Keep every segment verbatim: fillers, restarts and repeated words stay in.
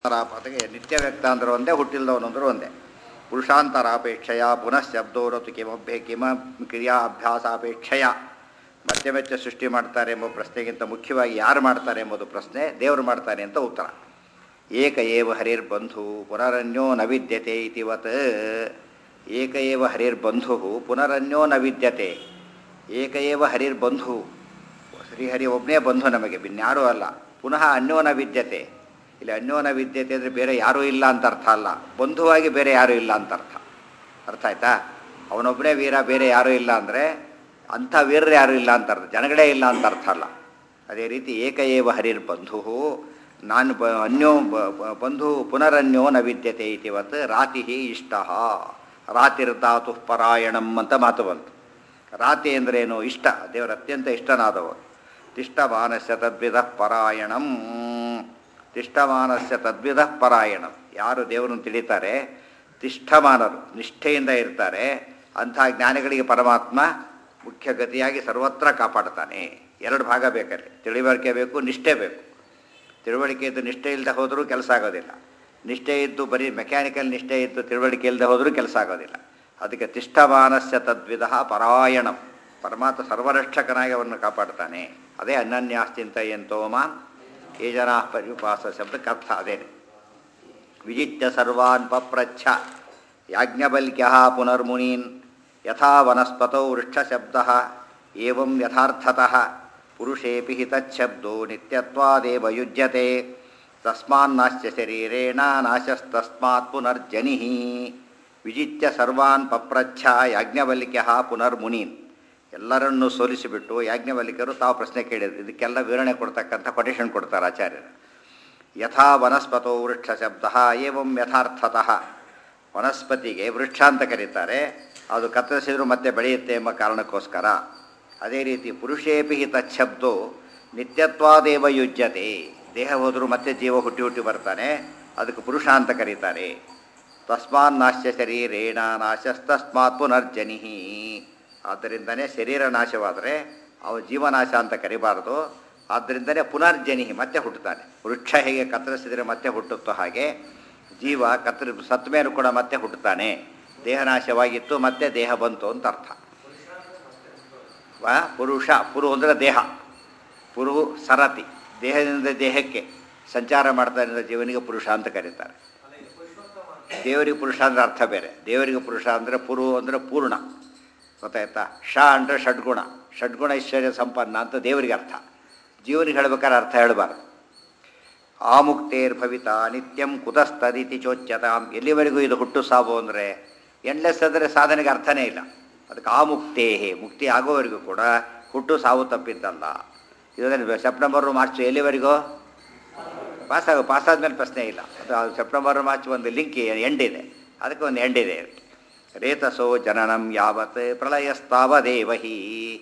ಪದಗೆ ನಿತ್ಯ ವ್ಯಕ್ತ ಅಂದ್ರೆ ಒಂದೇ, ಹುಟ್ಟಿಲ್ದವನಂದ್ರೆ ಒಂದೇ. ಪುರುಷಾಂತರಾಪೇಕ್ಷೆಯ ಪುನಃ ಶಬ್ದೋರತು ಕಿಮಭ್ಯ ಕಿಮ ಕ್ರಿಯಾ ಅಭ್ಯಾಸಾಪೇಕ್ಷೆಯ. ಮತ್ತೆ ಮತ್ತೆ ಸೃಷ್ಟಿ ಮಾಡ್ತಾರೆ ಎಂಬ ಪ್ರಶ್ನೆಗಿಂತ ಮುಖ್ಯವಾಗಿ ಯಾರು ಮಾಡ್ತಾರೆ ಎಂಬುದು ಪ್ರಶ್ನೆ, ದೇವರು ಮಾಡ್ತಾನೆ ಅಂತ ಉತ್ತರ. ಏಕ ಏವ ಹರಿರ್ಬಂಧು ಪುನರನ್ಯೋ ನ ವಿದ್ಯತೆ ಇತಿವತ್. ಏಕ ಏವ ಹರಿರ್ಬಂಧು ಪುನರನ್ಯೋ ನ ವಿದ್ಯತೆ. ಏಕ ಏವ ಹರಿರ್ಬಂಧು, ಶ್ರೀಹರಿ ಒಬ್ಬನೇ ಬಂಧು ನಮಗೆ, ಬಿನ್ಯಾರೂ ಅಲ್ಲ. ಪುನಃ ಅನ್ಯೋ ನ ವಿದ್ಯತೆ. ಇಲ್ಲಿ ಅನ್ಯೋನ ವಿದ್ಯತೆ ಅಂದರೆ ಬೇರೆ ಯಾರೂ ಇಲ್ಲ ಅಂತ ಅರ್ಥ ಅಲ್ಲ, ಬಂಧುವಾಗಿ ಬೇರೆ ಯಾರೂ ಇಲ್ಲ ಅಂತ ಅರ್ಥ. ಅರ್ಥ ಆಯ್ತಾ? ಅವನೊಬ್ಬನೇ ವೀರ, ಬೇರೆ ಯಾರೂ ಇಲ್ಲ ಅಂದರೆ ಅಂಥ ವೀರರು ಯಾರೂ ಇಲ್ಲ ಅಂತ ಅರ್ಥ, ಜನಗಳೇ ಇಲ್ಲ ಅಂತ ಅರ್ಥ ಅಲ್ಲ. ಅದೇ ರೀತಿ ಏಕ ಏವ ಹರಿರ್ ಬಂಧು, ನಾನು ಬ ಅನ್ಯೋ ಬಂಧು ಪುನರನ್ಯೋ ನ ವಿದ್ಯತೆ ಇತಿವತ್. ರಾತಿ ಇಷ್ಟ ರಾತಿರ್ಧಾತು ಪರಾಯಣಂ ಅಂತ ಮಾತು ಬಂತು. ರಾತಿ ಅಂದ್ರೇನು? ಇಷ್ಟ, ದೇವರ ಅತ್ಯಂತ ಇಷ್ಟನಾದವರು. ತಿಷ್ಟಮಾನಸ್ಯ ತದ್ವಿಧ ಪರಾಯಣಂ. ತಿಷ್ಟಮಾನಸ್ಯ ತದ್ವಿಧ ಪರಾಯಣಂ. ಯಾರು ದೇವರನ್ನು ತಿಳಿತಾರೆ, ತಿಷ್ಠಮಾನರು, ನಿಷ್ಠೆಯಿಂದ ಇರ್ತಾರೆ, ಅಂಥ ಜ್ಞಾನಿಗಳಿಗೆ ಪರಮಾತ್ಮ ಮುಖ್ಯ ಗತಿಯಾಗಿ ಸರ್ವತ್ರ ಕಾಪಾಡ್ತಾನೆ. ಎರಡು ಭಾಗ ಬೇಕಲ್ಲಿ, ತಿಳಿವಳಿಕೆ ಬೇಕು, ನಿಷ್ಠೆ ಬೇಕು. ತಿಳುವಳಿಕೆ ಇದ್ದು ನಿಷ್ಠೆ ಇಲ್ಲದೆ ಹೋದರೂ ಕೆಲಸ ಆಗೋದಿಲ್ಲ. ನಿಷ್ಠೆ ಇದ್ದು ಬರೀ ಮೆಕ್ಯಾನಿಕಲ್ ನಿಷ್ಠೆ ಇದ್ದು ತಿಳುವಳಿಕೆ ಇಲ್ಲದೆ ಹೋದರೂ ಕೆಲಸ ಆಗೋದಿಲ್ಲ. ಅದಕ್ಕೆ ತಿಷ್ಠಮಾನಸ್ಯ ತದ್ವಿಧ ಪರಾಯಣಂ. ಪರಮಾತ್ಮ ಸರ್ವರಕ್ಷಕನಾಗಿ ಅವರನ್ನು ಕಾಪಾಡ್ತಾನೆ. ಅದೇ ಅನನ್ಯಾಶ್ಚಿಂತಯಂತೋ ಮಾಂ ಯೇ ಜನಾಃ ಪರ್ಯುಪಾಸ ಶಬ್ದಕ್ಕೆ ಅರ್ಥ ಅದೇನೆ. ವಿಜಿತ್ಯ ಸರ್ವಾನ್ ಪಪ್ರಚ್ಛ ಯಾಜ್ಞವಲ್ಕ್ಯಃ ಪುನರ್ಮುನೀನ್ ಯಥಾ ವನಸ್ಪತೌ ವೃಕ್ಷಶಬ್ದಃ ಏವಂ ಯಥಾರ್ಥತಃ ಪುರುಷೇಪಿ ಹಿ ತಚ್ಛಬ್ದೋ ನಿತ್ಯತ್ವಾದೇವ ಯುಜ್ಯತೆ ತಸ್ಮಾನ್ನಾಶ್ಚ ಶರೀರೇಣ ನಾಶಸ್ತಸ್ಮಾತ್ ಪುನರ್ಜನಿಃ. ವಿಜಿತ್ಯ ಸರ್ವಾನ್ ಪಪ್ರಚ್ಛ ಯಾಜ್ಞವಲ್ಕ್ಯಃ ಪುನರ್ಮುನೀನ್. ಎಲ್ಲರನ್ನೂ ಸೋಲಿಸಿಬಿಟ್ಟು ಯಾಜ್ಞವಲ್ಕ್ಯರು ತಾವು ಪ್ರಶ್ನೆ ಕೇಳಿದ್ರು. ಇದಕ್ಕೆಲ್ಲ ವಿವರಣೆ ಕೊಡ್ತಕ್ಕಂಥ ಕೊಟೇಶನ್ ಕೊಡ್ತಾರೆ ಆಚಾರ್ಯರು. ಯಥಾ ವನಸ್ಪತೋ ವೃಕ್ಷ ಶಬ್ದ ಏವಂ ಯಥಾರ್ಥತಃ. ವನಸ್ಪತಿಗೆ ವೃಕ್ಷ ಅಂತ ಕರೀತಾರೆ, ಅದು ಕತ್ತರಿಸಿದ್ರು ಮತ್ತೆ ಬೆಳೆಯುತ್ತೆ ಎಂಬ ಕಾರಣಕ್ಕೋಸ್ಕರ. ಅದೇ ರೀತಿ ಪುರುಷೇಪಿ ಹಿ ತಚ್ಛಬ್ದೋ ನಿತ್ಯತ್ವಾದೇವ ಯುಜ್ಯತೆ. ದೇಹ ಹೋದರೂ ಮತ್ತೆ ಜೀವ ಹುಟ್ಟಿ ಹುಟ್ಟಿ ಬರ್ತಾನೆ, ಅದಕ್ಕೆ ಪುರುಷ ಅಂತ ಕರೀತಾರೆ. ತಸ್ಮಾನ್ ನಾಶ್ಯ ಶರೀರೇಣ ನಾಶಸ್ತಸ್ಮಾತ್ ಪುನರ್ಜನಿಃ. ಆದ್ದರಿಂದನೇ ಶರೀರ ನಾಶವಾದರೆ ಅವ ಜೀವನಾಶ ಅಂತ ಕರಿಬಾರದು. ಆದ್ದರಿಂದನೇ ಪುನರ್ಜನಿ, ಮತ್ತೆ ಹುಟ್ಟುತ್ತಾನೆ. ವೃಕ್ಷ ಹೇಗೆ ಕತ್ತರಿಸಿದರೆ ಮತ್ತೆ ಹುಟ್ಟುತ್ತೋ ಹಾಗೆ ಜೀವ ಕತ್ತರಿ ಸತ್ತ ಮೇಲೂ ಕೂಡ ಮತ್ತೆ ಹುಟ್ಟುತ್ತಾನೆ. ದೇಹನಾಶವಾಗಿತ್ತು, ಮತ್ತೆ ದೇಹ ಬಂತು ಅಂತ ಅರ್ಥ. ವಾ ಪುರುಷ, ಪುರು ಅಂದರೆ ದೇಹ. ಪುರು ಸರತಿ, ದೇಹದಿಂದ ದೇಹಕ್ಕೆ ಸಂಚಾರ ಮಾಡ್ತಾನೆ ಜೀವನಿಗೆ ಪುರುಷ ಅಂತ ಕರೀತಾರೆ. ದೇವರಿಗೆ ಪುರುಷ ಅಂದರೆ ಅರ್ಥ ಬೇರೆ. ದೇವರಿಗೆ ಪುರುಷ ಅಂದರೆ ಪುರು ಅಂದರೆ ಪೂರ್ಣ, ಗೊತ್ತಾಯ್ತಾ? ಷ ಅಂದರೆ ಷಡ್ಗುಣ, ಷಡ್ಗುಣ ಐಶ್ವರ್ಯ ಸಂಪನ್ನ ಅಂತ ದೇವರಿಗೆ ಅರ್ಥ. ಜೀವನಿಗೆ ಹೇಳ್ಬೇಕಾದ್ರೆ ಅರ್ಥ ಹೇಳಬಾರ್ದು. ಆಮುಕ್ತೇರ್ಭವಿತ ನಿತ್ಯಂ ಕುತಸ್ತದಿತಿ ಚೋಚ್ಯತಾಂ. ಎಲ್ಲಿವರೆಗೂ ಇದು ಹುಟ್ಟು ಸಾವು ಅಂದರೆ ಎಂಡ್ಲೆಸ್ ಅಂದರೆ ಸಾಧನೆಗೆ ಅರ್ಥನೇ ಇಲ್ಲ. ಅದಕ್ಕೆ ಆಮುಕ್ತೇಹೇ, ಮುಕ್ತಿ ಆಗೋವರೆಗೂ ಕೂಡ ಹುಟ್ಟು ಸಾವು ತಪ್ಪಿದ್ದಲ್ಲ. ಇದರಲ್ಲಿ ಸೆಪ್ಟೆಂಬರು ಮಾರ್ಚ್ ಎಲ್ಲಿವರೆಗೂ ಪಾಸಾಗ ಪಾಸಾದ್ಮೇಲೆ ಪ್ರಶ್ನೆ ಇಲ್ಲ. ಅದು ಸೆಪ್ಟೆಂಬರು ಮಾರ್ಚ್ ಒಂದು ಲಿಂಕ್ ಎಂಡಿದೆ, ಅದಕ್ಕೆ ಒಂದು ಎಂಡಿದೆ. ರೇತಸೋ ಜನನಂ ಯಾವತ್ ಪ್ರಳಯಸ್ತಾವದೇವ ಹಿ.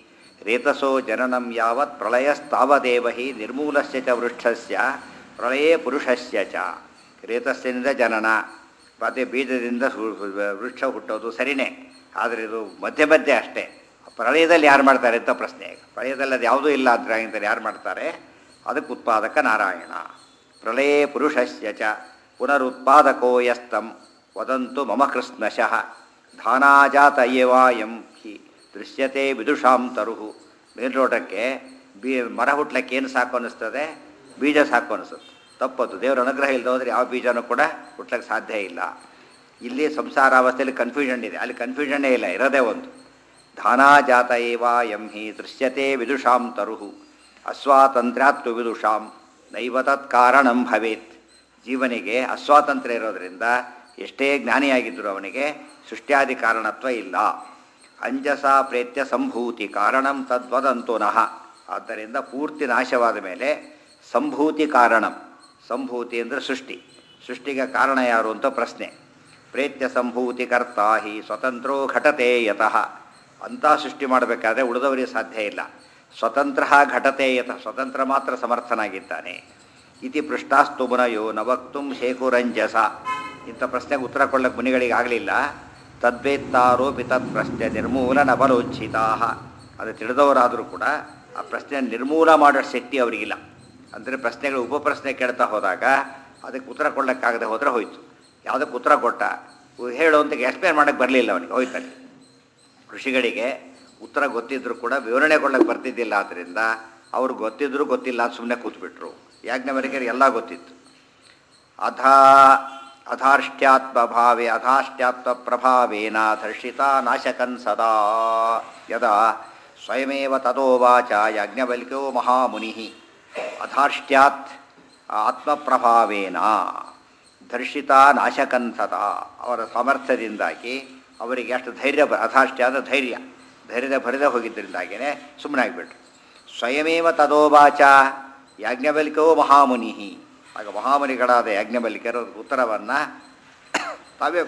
ರೇತಸೋ ಜನನಂ ಯಾವತ್ ಪ್ರಳಯಸ್ತಾವದೇವ ಹಿ ನಿರ್ಮೂಲಸ್ಯ ಚ ವೃಕ್ಷಸ್ಯ ಪ್ರಳಯೇ ಪುರುಷಸ್ಯ ಚ. ರೇತಸ್ಸಿನಿಂದ ಜನನ, ಮತ್ತು ಬೀಜದಿಂದ ವೃಕ್ಷ ಹುಟ್ಟೋದು ಸರಿಯೇ, ಆದರೆ ಇದು ಮಧ್ಯೆ ಮಧ್ಯೆ ಅಷ್ಟೇ. ಪ್ರಳಯದಲ್ಲಿ ಯಾರು ಮಾಡ್ತಾರೆ ಅಂತ ಪ್ರಶ್ನೆ. ಪ್ರಳಯದಲ್ಲಿ ಅದು ಯಾವುದೂ ಇಲ್ಲ ಅಂದರೆ ಆಗಿಂತ ಯಾರು ಮಾಡ್ತಾರೆ? ಅದಕ್ಕೆ ಉತ್ಪಾದಕ ನಾರಾಯಣ. ಪ್ರಳಯೇ ಪುರುಷಸ್ಯ ಚ ಪುನರುತ್ಪಾದಕೋ ಯಸ್ತಂ ವದಂತು ಮಮ ಕೃಷ್ಣಶಃ ಧಾನಾಜಾತ ಏವಾಯಂ ಹಿ ದೃಶ್ಯತೆ ವಿದುಷಾಂ ತರುಹು. ಮೇಲ್ನೋಟಕ್ಕೆ ಬೀ ಮರ ಹುಟ್ಲಕ್ಕೆ ಏನು ಸಾಕು ಅನ್ನಿಸ್ತದೆ? ಬೀಜ ಸಾಕು ಅನಿಸುತ್ತೆ. ತಪ್ಪದು. ದೇವರ ಅನುಗ್ರಹ ಇಲ್ಲದೆ ಹೋದರೆ ಯಾವ ಬೀಜನೂ ಕೂಡ ಹುಟ್ಲಕ್ಕೆ ಸಾಧ್ಯ ಇಲ್ಲ. ಇಲ್ಲಿ ಸಂಸಾರಾವಸ್ಥೆಯಲ್ಲಿ ಕನ್ಫ್ಯೂಷನ್ ಇದೆ, ಅಲ್ಲಿ ಕನ್ಫ್ಯೂಷನ್ನೇ ಇಲ್ಲ, ಇರೋದೇ ಒಂದು. ಧಾನಾಜಾತ ಏವಾಯಂ ಹಿ ದೃಶ್ಯತೆ ವಿದುಷಾಂ ತರುಹು ಅಸ್ವಾತಂತ್ರ್ಯಾತ್ತು ವಿದುಷಾಂ ನೈವ ತತ್ ಕಾರಣಂ ಭವೇತ್. ಜೀವನಿಗೆ ಅಸ್ವಾತಂತ್ರ್ಯ ಇರೋದರಿಂದ ಎಷ್ಟೇ ಜ್ಞಾನಿಯಾಗಿದ್ದರೂ ಅವನಿಗೆ ಸೃಷ್ಟ್ಯಾದಿ ಕಾರಣತ್ವ ಇಲ್ಲ. ಅಂಜಸ ಪ್ರೇತ್ಯ ಸಂಭೂತಿ ಕಾರಣಂ ತದ್ವದಂತೋ ನಃ. ಆದ್ದರಿಂದ ಪೂರ್ತಿ ನಾಶವಾದ ಮೇಲೆ ಸಂಭೂತಿ ಕಾರಣಂ. ಸಂಭೂತಿ ಅಂದರೆ ಸೃಷ್ಟಿ, ಸೃಷ್ಟಿಗೆ ಕಾರಣ ಯಾರು ಅಂತ ಪ್ರಶ್ನೆ. ಪ್ರೇತ್ಯ ಸಂಭೂತಿ ಕರ್ತಾ ಹಿ ಸ್ವತಂತ್ರೋ ಘಟತೆ ಯತಃ. ಅಂಥ ಸೃಷ್ಟಿ ಮಾಡಬೇಕಾದ್ರೆ ಉಳಿದವರಿಗೆ ಸಾಧ್ಯ ಇಲ್ಲ. ಸ್ವತಂತ್ರ ಘಟತೆ ಯತಃ, ಸ್ವತಂತ್ರ ಮಾತ್ರ ಸಮರ್ಥನಾಗಿದ್ದಾನೆ. ಇತಿ ಪೃಷ್ಟಾಸ್ತು ಮುನಯೋ ನ ವಕ್ತುಂ ಶೇಕುರಂಜಸ. ಇಂಥ ಪ್ರಶ್ನೆಗೆ ಉತ್ತರ ಕೊಳ್ಳಕ್ಕೆ ಮುನಿಗಳಿಗೆ ಆಗಲಿಲ್ಲ. ತದ್ವೇತ್ತಾರೋಪಿ ತತ್ ಪ್ರಶ್ನೆ ನಿರ್ಮೂಲನ ಬಲೋಚ್ಛಿತಾ. ಅದು ತಿಳಿದವರಾದರೂ ಕೂಡ ಆ ಪ್ರಶ್ನೆ ನಿರ್ಮೂಲ ಮಾಡೋ ಶಕ್ತಿ ಅವರಿಗಿಲ್ಲ. ಅಂದರೆ ಪ್ರಶ್ನೆಗಳು ಉಪಪ್ರಶ್ನೆ ಕೇಳ್ತಾ ಹೋದಾಗ ಅದಕ್ಕೆ ಉತ್ತರ ಕೊಡಲಿಕ್ಕಾಗದೆ ಹೋದರೆ ಹೋಯ್ತು. ಯಾವುದಕ್ಕೆ ಉತ್ತರ ಕೊಟ್ಟ ಹೇಳು ಅಂತ ಎಕ್ಸ್ಪ್ಲೇನ್ ಮಾಡೋಕ್ಕೆ ಬರಲಿಲ್ಲ ಅವನಿಗೆ, ಹೋಯ್ತಾನೆ. ಋಷಿಗಳಿಗೆ ಉತ್ತರ ಗೊತ್ತಿದ್ದರೂ ಕೂಡ ವಿವರಣೆ ಕೊಡೋಕ್ಕೆ ಬರ್ತಿದ್ದಿಲ್ಲ. ಆದ್ದರಿಂದ ಅವ್ರು ಗೊತ್ತಿದ್ದರೂ ಗೊತ್ತಿಲ್ಲ ಅಂತ ಸುಮ್ಮನೆ ಕೂತ್ಬಿಟ್ರು. ಯಾಜ್ಞವಲ್ಕ್ಯರಿಗೆ ಎಲ್ಲ ಗೊತ್ತಿತ್ತು. ಅಧಾ ಅಧಾರ್ಷ್ಟ್ಯಾತ್ಮಭಾವೇ ಅಧಾಷ್ಟ್ಯಾತ್ಮ ಪ್ರಭಾವೇನ ಧರ್ಷಿತ ನಾಶಕನ್ ಸದಾ ಯದಾ ಸ್ವಯಮೇವ ತದೋವಾಚ ಯಾಜ್ಞವಲ್ಕ್ಯೋ ಮಹಾಮುನಿ ಅಧಾರ್ಷ್ಟ್ಯಾತ್ ಆತ್ಮಪ್ರಭಾವೇನ ಧರ್ಷಿತ ನಾಶಕನ್ ಸದಾ. ಅವರ ಸಾಮರ್ಥ್ಯದಿಂದಾಗಿ ಅವರಿಗೆ ಎಷ್ಟು ಧೈರ್ಯ ಬ ಅಧಾಷ್ಟ್ಯ ಅಂದರೆ ಧೈರ್ಯ ಧೈರ್ಯದ ಭರಿದ ಹೋಗಿದ್ದರಿಂದಾಗಿಯೇ ಸುಮ್ಮನೆ ಆಗಿಬಿಟ್ರು. ಸ್ವಯಮೇವ ತದೋವಾಚ ಯಾಜ್ಞವಲ್ಕ್ಯೋ ಮಹಾಮುನಿ. ಆಗ ಮಹಾಮುನಿಗಳಾದ ಯಾಜ್ಞವಲ್ಕ್ಯರು ಉತ್ತರವನ್ನು ತಾವೇ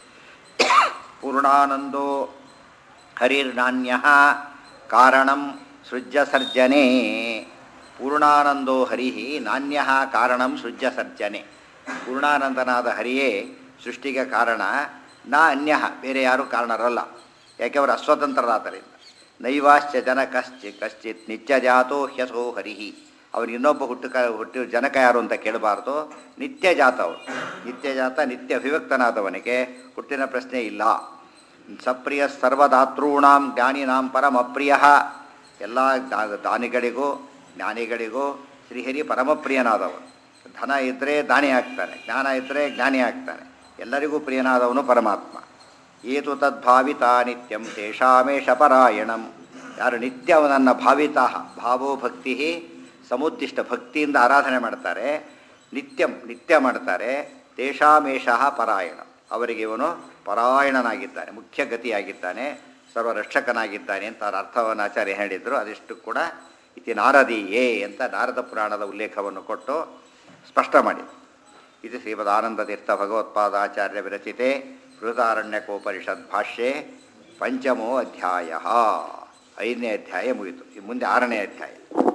ಪೂರ್ಣಾನಂದೋ ಹರಿರ್ನಾಣ್ಯ ಕಾರಣಂ ಸೃಜ್ಯ ಸರ್ಜನೆ. ಪೂರ್ಣಾನಂದೋ ಹರಿ ನಾಣ್ಯ ಕಾರಣಂ ಸೃಜ್ಯ ಸರ್ಜನೆ. ಪೂರ್ಣಾನಂದನಾದ ಹರಿಯೇ ಸೃಷ್ಟಿಗೆ ಕಾರಣ, ನಾ ಅನ್ಯ ಬೇರೆ ಯಾರೂ ಕಾರಣರಲ್ಲ. ಯಾಕೆ ಅವರು ಅಸ್ವತಂತ್ರರಾದ್ದರಿಂದ. ನೈವಾಶ್ಚ ಜನ ಕಶ್ಚಿ ಕಶ್ಚಿತ್ ನಿತ್ಯ ಜಾತೋ ಹ್ಯಸೋ ಹರಿ. ಅವ್ರು ಇನ್ನೊಬ್ಬ ಹುಟ್ಟು ಕ ಹುಟ್ಟು ಜನಕ ಯಾರು ಅಂತ ಕೇಳಬಾರ್ದು. ನಿತ್ಯ ಜಾತ ಅವರು, ನಿತ್ಯ ಜಾತ ನಿತ್ಯ ಅಭಿವ್ಯಕ್ತನಾದವನಿಗೆ ಹುಟ್ಟಿನ ಪ್ರಶ್ನೆ ಇಲ್ಲ. ಸಪ್ರಿಯ ಸರ್ವದಾತॄಣಾಂ ಜ್ಞಾನಿನಾಂ ಪರಮಪ್ರಿಯ. ಎಲ್ಲ ದಾನಿಗಳಿಗೂ ಜ್ಞಾನಿಗಳಿಗೂ ಶ್ರೀಹರಿ ಪರಮಪ್ರಿಯನಾದವನು. ಧನ ಇದ್ದರೆ ದಾನಿ ಆಗ್ತಾನೆ, ಜ್ಞಾನ ಇದ್ದರೆ ಜ್ಞಾನಿ ಆಗ್ತಾನೆ. ಎಲ್ಲರಿಗೂ ಪ್ರಿಯನಾದವನು ಪರಮಾತ್ಮ. ಏತು ತದ್ಭಾವಿತ ನಿತ್ಯಂ ತೇಷಾಮೇಷ ಪರಾಯಣಂ. ಯಾರು ನಿತ್ಯ ಅವನನ್ನು ಭಾವಿತಾ ಭಾವೋ ಭಕ್ತಿ ಸಮುದ್ದಿಷ್ಟ ಭಕ್ತಿಯಿಂದ ಆರಾಧನೆ ಮಾಡ್ತಾರೆ, ನಿತ್ಯಂ ನಿತ್ಯ ಮಾಡ್ತಾರೆ, ತೇಷಾಮೇಷ ಪರಾಯಣ ಅವರಿಗೆ ಇವನು ಪರಾಯಣನಾಗಿದ್ದಾನೆ, ಮುಖ್ಯ ಗತಿಯಾಗಿದ್ದಾನೆ, ಸರ್ವರಕ್ಷಕನಾಗಿದ್ದಾನೆ ಅಂತ ಅವರ ಅರ್ಥವನ್ನು ಆಚಾರ್ಯ ಹೇಳಿದರು. ಅದಿಷ್ಟು ಕೂಡ ಇತಿ ನಾರದೀಯೇ ಅಂತ ನಾರದ ಪುರಾಣದ ಉಲ್ಲೇಖವನ್ನು ಕೊಟ್ಟು ಸ್ಪಷ್ಟ ಮಾಡಿ. ಇದು ಶ್ರೀಮದಾನಂದತೀರ್ಥ ಭಗವತ್ಪಾದಾಚಾರ್ಯ ವಿರಚಿತೆ ಬೃಹದಾರಣ್ಯಕೋಪನಿಷದ್ ಭಾಷ್ಯೆ ಪಂಚಮೋ ಅಧ್ಯಾಯ. ಐದನೇ ಅಧ್ಯಾಯ ಮುಗಿತು. ಈ ಮುಂದೆ ಆರನೇ ಅಧ್ಯಾಯ.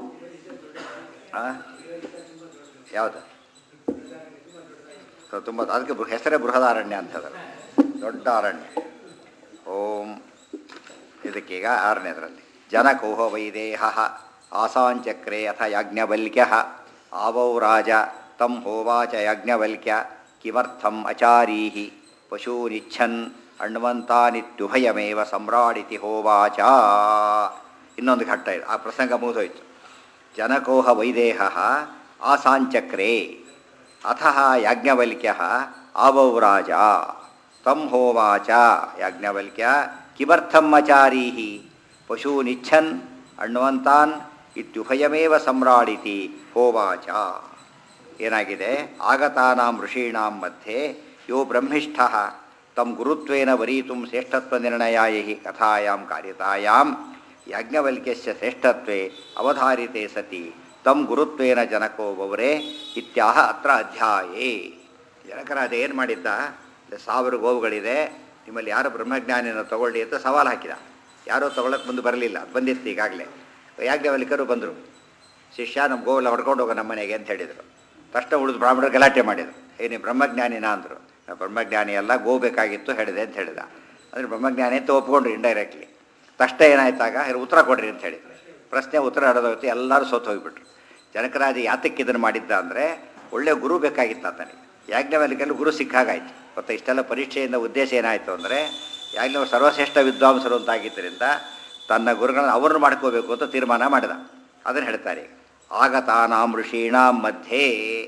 ಯಾವುದು ತುಂಬ ಅದಕ್ಕೆ ಹೆಸರೇ ಬೃಹದಾರಣ್ಯ ಅಂತದ, ದೊಡ್ಡ ಅರಣ್ಯ. ಓಂ ಇದಕ್ಕೀಗ ಆರನೇದರಲ್ಲಿ ಜನಕೋಹ ವೈದೇಹ ಆಸಾಂಚಕ್ರೆ ಅಥ ಯಾಜ್ಞವಲ್ಕ್ಯ ಆವೌ ರಾಜ ತಂ ಹೋವಾಚ ಯಾಜ್ಞವಲ್ಕ್ಯ ಕಿಮರ್ಥಂ ಅಚಾರೀಹಿ ಪಶೂನಿಚ್ಛನ್ ಅಣ್ವಂತಾನಿತ್ಯುಭಯಮೇವ ಸಮ್ರಾಡಿತಿ ಹೋವಾಚ. ಇನ್ನೊಂದು ಘಟ್ಟ ಇದೆ, ಆ ಪ್ರಸಂಗ ಮುಗಿದೋಯ್ತು. ಜನಕೋಹ ವೈದೇಹ ಆಸಾಂಚಕ್ರೆ ಅಥ ಯಾಜ್ಞವಲ್ಕ್ಯ ಆವೌ ರಾಜ ತಂ ಹೋವಾಚ ಯಾಜ್ಞವಲ್ಕ್ಯ ಕಿಮರ್ಥಂ ಅಚಾರೀಹಿ ಪಶೂನಿಚ್ಛನ್ ಅಣ್ವಂತಾನ್ ಇತ್ಯುಭಯಮೇವ ಸಮ್ರಾಡಿತಿ ಹೋವಾಚ. ಏನಾಗಿದೆ? ಆಗತಾನಾಂ ಋಷೀಣಾಂ ಮಧ್ಯೆ ಯೋ ಬ್ರಹ್ಮಿಷ್ಠ ತಂ ಗುರುತ್ವೇನ ವರೀತು ಶ್ರೇಷ್ಠತ್ವ ನಿರ್ಣಯಾಯ ಹಿ ಕಥಾಯಾಂ ಕಾರ್ಯತಾಯಾಂ ಯಾಜ್ಞವಲ್ಕ್ಯಸ್ಯ ಶ್ರೇಷ್ಠತ್ವೇ ಅವಧಾರಿತೆ ಸತಿ ತಂ ಗುರುತ್ವೇನ ಜನಕೋ ವೌರೇ ಇತ್ಯಾಹ ಅತ್ರ ಅಧ್ಯಾಯೇ. ಜನಕರಾದ ಏನು ಮಾಡಿದ್ದ? ಸಾವಿರ ಗೋವುಗಳಿದೆ, ನಿಮ್ಮಲ್ಲಿ ಯಾರು ಬ್ರಹ್ಮಜ್ಞಾನಿಯನ್ನು ತಗೊಳ್ಳಿ ಅಂತ ಸವಾಲು ಹಾಕಿದ. ಯಾರೂ ತಗೊಳ್ಳೋಕೆ ಮುಂದೆ ಬರಲಿಲ್ಲ, ಬಂದಿತ್ತು ಈಗಾಗಲೇ. ಯಾಜ್ಞವಲ್ಕ್ಯರು ಬಂದರು. ಶಿಷ್ಯ ನಮ್ಮ ಗೋವೆಲ್ಲ ಹೊಡ್ಕೊಂಡು ಹೋಗೋ ನಮ್ಮ ಮನೆಗೆ ಅಂತ ಹೇಳಿದರು. ತಕ್ಷಣ ಉಳಿದು ಬ್ರಾಹ್ಮಣರು ಗಲಾಟೆ ಮಾಡಿದರು. ಏ ನೀವು ಬ್ರಹ್ಮಜ್ಞಾನಿನ ಅಂದರು. ಬ್ರಹ್ಮಜ್ಞಾನಿ ಎಲ್ಲ ಗೋ ಬೇಕಾಗಿತ್ತು ಹೇಳಿದೆ ಅಂತ ಹೇಳಿದ. ಅಂದರೆ ಬ್ರಹ್ಮಜ್ಞಾನಿ ಅಂತ ಒಪ್ಕೊಂಡ್ರು ಇಂಡೈರೆಕ್ಟ್ಲಿ. ತಕ್ಷಣ ಏನಾಯ್ತಾಗ ಉತ್ತರ ಕೊಡ್ರಿ ಅಂತ ಹೇಳಿದ್ರು. ಪ್ರಶ್ನೆ ಉತ್ತರ ನಡೆದೋಯ್ತು, ಎಲ್ಲರೂ ಸೋತು ಹೋಗಿಬಿಟ್ರು. ಜನಕರಾಜ ಯಾತಕ್ಕೆ ಇದನ್ನು ಮಾಡಿದ್ದ ಅಂದರೆ ಒಳ್ಳೆಯ ಗುರು ಬೇಕಾಗಿತ್ತು ಆತನಿಗೆ. ಯಾಜ್ಞವಲ್ಕ್ಯರಲ್ಲಿ ಗುರು ಸಿಕ್ಕಾಗಾಯ್ತು. ಮತ್ತು ಇಷ್ಟೆಲ್ಲ ಪರೀಕ್ಷೆಯಿಂದ ಉದ್ದೇಶ ಏನಾಯಿತು ಅಂದರೆ ಯಾಜ್ಞವ ಸರ್ವಶ್ರೇಷ್ಠ ವಿದ್ವಾಂಸರು ಅಂತಾಗಿದ್ದರಿಂದ ತನ್ನ ಗುರುಗಳನ್ನು ಅವ್ರನ್ನ ಮಾಡ್ಕೋಬೇಕು ಅಂತ ತೀರ್ಮಾನ ಮಾಡಿದ. ಅದನ್ನು ಹೇಳ್ತಾರೆ. ಆಗತಾನಾಂ ಋಷೀಣಾಂ ಮಧ್ಯೆ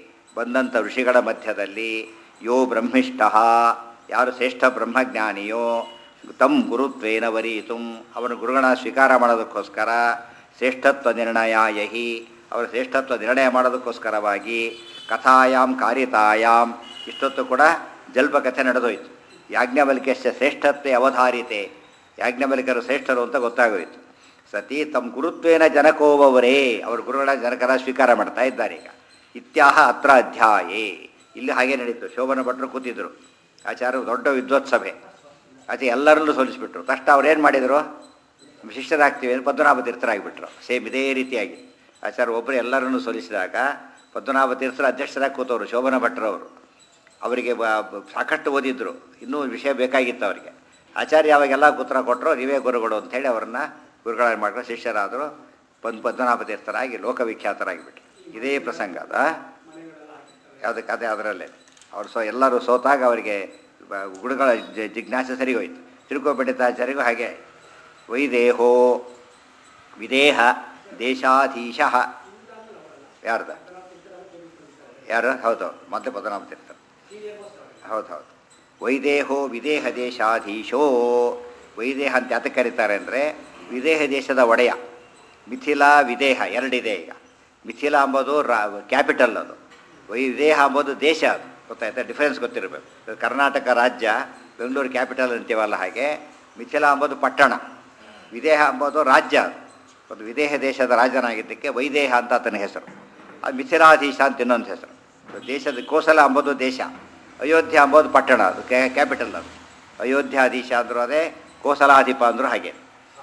ಬಂದಂಥ ಋಷಿಗಳ ಮಧ್ಯದಲ್ಲಿ ಯೋ ಬ್ರಹ್ಮಿಷ್ಠ ಯಾರು ಶ್ರೇಷ್ಠ ಬ್ರಹ್ಮಜ್ಞಾನಿಯೋ ತಂ ಗುರುತ್ವೇನ ವರೀತು ಅವನ ಗುರುಗಳ ಸ್ವೀಕಾರ ಮಾಡೋದಕ್ಕೋಸ್ಕರ ಶ್ರೇಷ್ಠತ್ವ ನಿರ್ಣಯಾಯಹಿ ಅವರ ಶ್ರೇಷ್ಠತ್ವ ನಿರ್ಣಯ ಮಾಡೋದಕ್ಕೋಸ್ಕರವಾಗಿ ಕಥಾಯಾಮ್ ಕಾರಿತಾಯಾಮ್ ಇಷ್ಟೊತ್ತು ಕೂಡ ಜಲ್ಪಕಥೆ ನಡೆದೋಯ್ತು. ಯಾಜ್ಞವಲ್ಕ್ಯಸ್ಯ ಶ್ರೇಷ್ಠತ್ವೇ ಅವಧಾರಿತೆ, ಯಾಜ್ಞವಲ್ಕ್ಯರು ಶ್ರೇಷ್ಠರು ಅಂತ ಗೊತ್ತಾಗೋಯಿತು. ಸತಿ ತಮ್ಮ ಗುರುತ್ವೇನ ಜನಕೋವರೇ ಅವ್ರ ಗುರುಗಳ ಜನಕರ ಸ್ವೀಕಾರ ಮಾಡ್ತಾ ಇದ್ದಾರೆ. ಈಗ ಇತ್ಯಾಹ ಅತ್ರ ಅಧ್ಯಾಯೇ. ಇಲ್ಲಿ ಹಾಗೆ ನಡೀತು. ಶೋಭನ ಭಟ್ರು ಕೂತಿದ್ರು. ಆಚಾರ್ಯರು ದೊಡ್ಡ ವಿದ್ವತ್ಸಭೆ. ಆಚೆ ಎಲ್ಲರನ್ನೂ ಸೋಲಿಸಿಬಿಟ್ರು. ತಕ್ಷಣ ಅವ್ರೇನು ಮಾಡಿದರು? ಶಿಷ್ಯರಾಗ್ತೀವಿ ಅಂತ ಪದ್ಮನಾಭ ತೀರ್ಥರಾಗಿಬಿಟ್ರು. ಸೇಮ್ ಇದೇ ರೀತಿಯಾಗಿ ಆಚಾರ್ಯ ಒಬ್ಬರು ಎಲ್ಲರನ್ನೂ ಸೋಲಿಸಿದಾಗ ಪದ್ಮನಾಭ ತೀರ್ಥರ ಅಧ್ಯಕ್ಷರಾಗಿ ಕೂತವರು ಶೋಭನ ಭಟ್ರವರು. ಅವರಿಗೆ ಸಾಕಷ್ಟು ಓದಿದ್ರು, ಇನ್ನೂ ವಿಷಯ ಬೇಕಾಗಿತ್ತು ಅವರಿಗೆ. ಆಚಾರ್ಯ ಯಾವಾಗೆಲ್ಲ ಉತ್ತರ ಕೊಟ್ಟರು, ನೀವೇ ಗುರುಗಳು ಅಂಥೇಳಿ ಅವ್ರನ್ನ ಗುರುಗಳಾಗಿ ಮಾಡ್ಕೊಂಡು ಶಿಷ್ಯರಾದರು. ಪದ್ ಪದ್ಮನಾಭ ತೀರ್ಥರಾಗಿ ಲೋಕವಿಖ್ಯಾತರಾಗಿಬಿಟ್ರು. ಇದೇ ಪ್ರಸಂಗ ಅದ. ಯಾವುದಕ್ಕೆ ಅದೇ ಅದರಲ್ಲೇ ಅವ್ರು ಸೊ ಎಲ್ಲರೂ ಸೋತಾಗ ಅವರಿಗೆ ಗುಣಗಳ ಜಿಜ್ಞಾಸೆ ಸರಿ ಹೋಯ್ತು. ತಿರುಕೋಪಂಡಿತಾಚಾರ್ಯರಿಗೂ ಹಾಗೆ ವೈದೇಹೋ ವಿದೇಹ ದೇಶಾಧೀಶಃ ಯಾರ್ದ ಯಾರು ಹೌದು ಮೊದಲೇ ಪದನಾಮ ತೀರ್ಥ ಹೌದು ಹೌದು ವೈದೇಹೋ ವಿದೇಹ ದೇಶಾಧೀಶೋ ವೈದೇಹ ಅಂತ ಯಾತಕ್ಕೆ ಕರೀತಾರೆ ಅಂದರೆ ವಿದೇಹ ದೇಶದ ಒಡೆಯ. ಮಿಥಿಲಾ ವಿದೇಹ ಎರಡಿದೆ ಈಗ. ಮಿಥಿಲಾ ಅಂಬೋದು ರಾ ಕ್ಯಾಪಿಟಲ್ ಅದು, ವಿದೇಹ ಅಂಬೋದು ದೇಶ ಅದು. ಗೊತ್ತಾಯ್ತಾ? ಡಿಫ್ರೆನ್ಸ್ ಗೊತ್ತಿರಬೇಕು. ಕರ್ನಾಟಕ ರಾಜ್ಯ ಬೆಂಗಳೂರು ಕ್ಯಾಪಿಟಲ್ ಅಂತೀವಲ್ಲ ಹಾಗೆ ಮಿಥಿಲಾ ಅಂಬೋದು ಪಟ್ಟಣ, ವಿದೇಹ ಅಂಬೋದು ರಾಜ್ಯ. ಅದು ಒಂದು ವಿದೇಹ ದೇಶದ ರಾಜನಾಗಿದ್ದಕ್ಕೆ ವೈದೇಹ ಅಂತ ಆತನ ಹೆಸರು. ಅದು ಮಿಥಿಲಾಧೀಶ ಅಂತ ಇನ್ನೊಂದು ಹೆಸರು. ದೇಶದ ಕೋಸಲ ಅಂಬೋದು ದೇಶ, ಅಯೋಧ್ಯ ಅಂಬೋದು ಪಟ್ಟಣ, ಅದು ಕ್ಯಾಪಿಟಲ್. ಅದು ಅಯೋಧ್ಯಾಧೀಶ ಅಂದರೂ ಅದೇ, ಕೋಸಲಾಧಿಪ ಅಂದರೂ ಹಾಗೆ.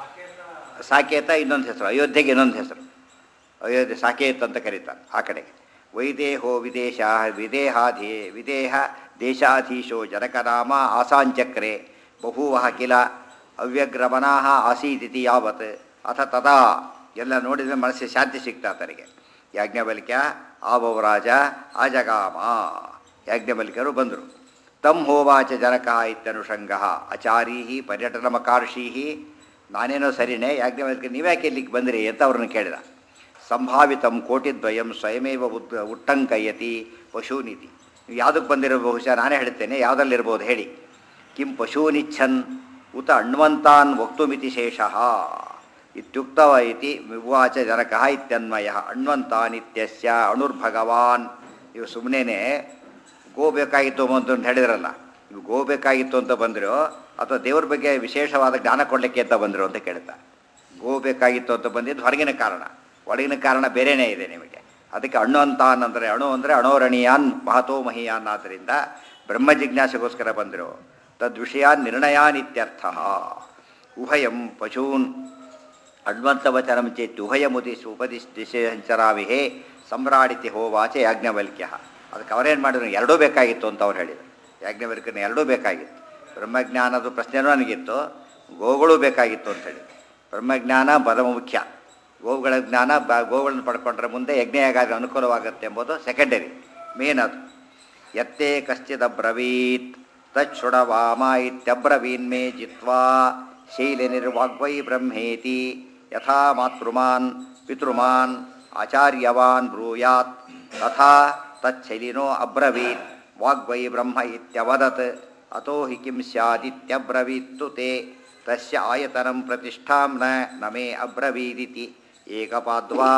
ಸಾಕೇತ ಇನ್ನೊಂದು ಹೆಸರು, ಅಯೋಧ್ಯೆಗೆ ಇನ್ನೊಂದು ಹೆಸರು, ಅಯೋಧ್ಯೆ ಸಾಕೇತ್ ಅಂತ ಕರೀತಾರೆ ಆ ಕಡೆಗೆ. ವೈದೇಹೋ ವಿದೇಶ ವಿದೇಹಾಧೀ ವಿದೇಹ ದೇಶಾಧೀಶೋ ಜನಕನಾಮ ಆಸಾಂಚಕ್ರೆ ಬಹೂವಃ ಕಿಲ ಅವ್ಯಗ್ರಮನಾಹ ಆಸೀದಿತಿ ಯಾವತ್ ಅಥ ತದಾ. ಎಲ್ಲ ನೋಡಿದರೆ ಮನಸ್ಸಿಗೆ ಶಾಂತಿ ಸಿಗ್ತಾ ತನಗೆ. ಯಾಜ್ಞವಲ್ಕ್ಯ ಆವವ ರಾಜ ಆಜಗಾಮ. ಯಾಜ್ಞವಲ್ಕ್ಯರು ಬಂದರು. ತಂ ಹೋವಾಚ ಜನಕ ಇತ್ಯನುಷಂಗ ಆಚಾರೀ ಪರ್ಯಟನಮಕಾರ್ಷೀ. ನಾನೇನೋ ಸರಿನೇ, ಯಾಜ್ಞವಲ್ಕ್ಯ ನೀವ್ಯಾಕೆ ಇಲ್ಲಿಗೆ ಬಂದಿರಿ ಅಂತ ಅವ್ರನ್ನ ಕೇಳಿದ. ಸಂಭಾವಿತಂ ಕೋಟಿದ್ವಯಂ ಸ್ವಯಮೇವ ಉದ್ ಉಟ್ಟಂಕಯತಿ ಪಶೂನಿತಿ. ನೀವು ಯಾವುದಕ್ಕೆ ಬಂದಿರೋ ಬಹುಶಃ ನಾನೇ ಹೇಳ್ತೇನೆ, ಯಾವುದಲ್ಲಿರ್ಬೋದು ಹೇಳಿ. ಕಿಂ ಪಶೂನಿಚ್ಛನ್ ಉತ ಅಣ್ವಂತಾನ್ ವಕ್ತುಮಿತಿ ಶೇಷಃ ಇತ್ಯುಕ್ತವ ಇತಿ ವಿವಾಚ ಜನಕಃ ಇತ್ಯನ್ವಯ. ಅಣ್ವಂತಾನ್ ಇತ್ಯಸ್ಯ ಅಣುರ್ಭಗವಾನ್. ಇವು ಸುಮ್ಮನೆ ಗೋ ಬೇಕಾಗಿತ್ತು ಅಂತ ಹೇಳಿದ್ರಲ್ಲ, ಇವು ಗೋ ಬೇಕಾಗಿತ್ತು ಅಂತ ಬಂದರು ಅಥವಾ ದೇವ್ರ ಬಗ್ಗೆ ವಿಶೇಷವಾದ ಜ್ಞಾನ ಕೊಡಲಿಕ್ಕೆ ಅಂತ ಬಂದರು ಅಂತ ಕೇಳ್ತಾ. ಗೋ ಬೇಕಾಗಿತ್ತು ಅಂತ ಬಂದಿದ್ದು ಹೊರಗಿನ ಕಾರಣ, ಒಳಗಿನ ಕಾರಣ ಬೇರೆಯೇ ಇದೆ ನಿಮಗೆ. ಅದಕ್ಕೆ ಅಣ್ಣು ಅಂತಾನ್ ಅಂದರೆ, ಅಣು ಅಂದರೆ ಅಣೋರಣೀಯಾನ್ ಮಹತೋ ಮಹೀಯಾನ್. ಆದ್ದರಿಂದ ಬ್ರಹ್ಮ ಜಿಜ್ಞಾಸೆಗೋಸ್ಕರ ಬಂದರು. ತದ್ವಿಷಯಾನ್ ನಿರ್ಣಯಾನ್ ಇತ್ಯರ್ಥ. ಉಭಯಂ ಪಶೂನ್ ಅಣ್ವಂತವಚನಂ ಚೇತ್ ಉಭಯಮುದಿ ಉಪದಿಶಂಚರಾವಿಹೇ ಸಮ್ರಾಡಿತಿ ಹೋವಾಚ ಯಾಜ್ಞವಲ್ಕ್ಯ. ಅದಕ್ಕೆ ಅವರೇನು ಮಾಡಿದ್ರು, ಎರಡೂ ಬೇಕಾಗಿತ್ತು ಅಂತ ಅವ್ರು ಹೇಳಿದರು. ಯಾಜ್ಞವಲ್ಕ್ಯನ ಎರಡೂ ಬೇಕಾಗಿತ್ತು. ಬ್ರಹ್ಮಜ್ಞಾನದ ಪ್ರಶ್ನೆನೂ ನನಗಿತ್ತು, ಗೋಗಳು ಬೇಕಾಗಿತ್ತು ಅಂತ ಹೇಳಿ. ಬ್ರಹ್ಮಜ್ಞಾನ ಪರಮ ಮುಖ್ಯ, ಗೋವುಗಳ ಜ್ಞಾನ ಬ ಗೋವುಗಳನ್ನು ಪಡ್ಕೊಂಡ್ರೆ ಮುಂದೆ ಯಜ್ಞಯಾಗಾದ್ರೆ ಅನುಕೂಲವಾಗುತ್ತೆ ಎಂಬುದು ಸೆಕೆಂಡರಿ, ಮೇನ್ ಅದು. ಯತ್ತೇ ಕಶ್ಚಿದಬ್ರವೀತ್ ತಚ್ಛುಡವಾಮ ಇತ್ಯಬ್ರವೀನ್ಮೇ ಜಿತ್ವಾ ಶೈಲಿನಿರ್ವಾಗ್ವೈ ಬ್ರಹ್ಮೇತಿ ಯಥಾ ಮಾತೃಮಾನ್ ಪಿತೃಮಾನ್ ಆಚಾರ್ಯವಾನ್ ಬ್ರೂಯಾತ್ ತಥಾ ತಚ್ಛೈಲಿನೋ ಅಬ್ರವೀತ್ ವಾಗ್ವೈ ಬ್ರಹ್ಮ ಇತ್ಯವದತ್ ಅತೋ ಹಿ ಕಿಂ ಸ್ಯಾದಿತ್ಯಬ್ರವೀತ್ತು ತೇ ತಸ್ಯ ಆಯತನಂ ಪ್ರತಿಷ್ಠಾಂ ನ ನಮೇ ಅಬ್ರವೀದಿತಿ ಏಕಪಾದ್ವಾ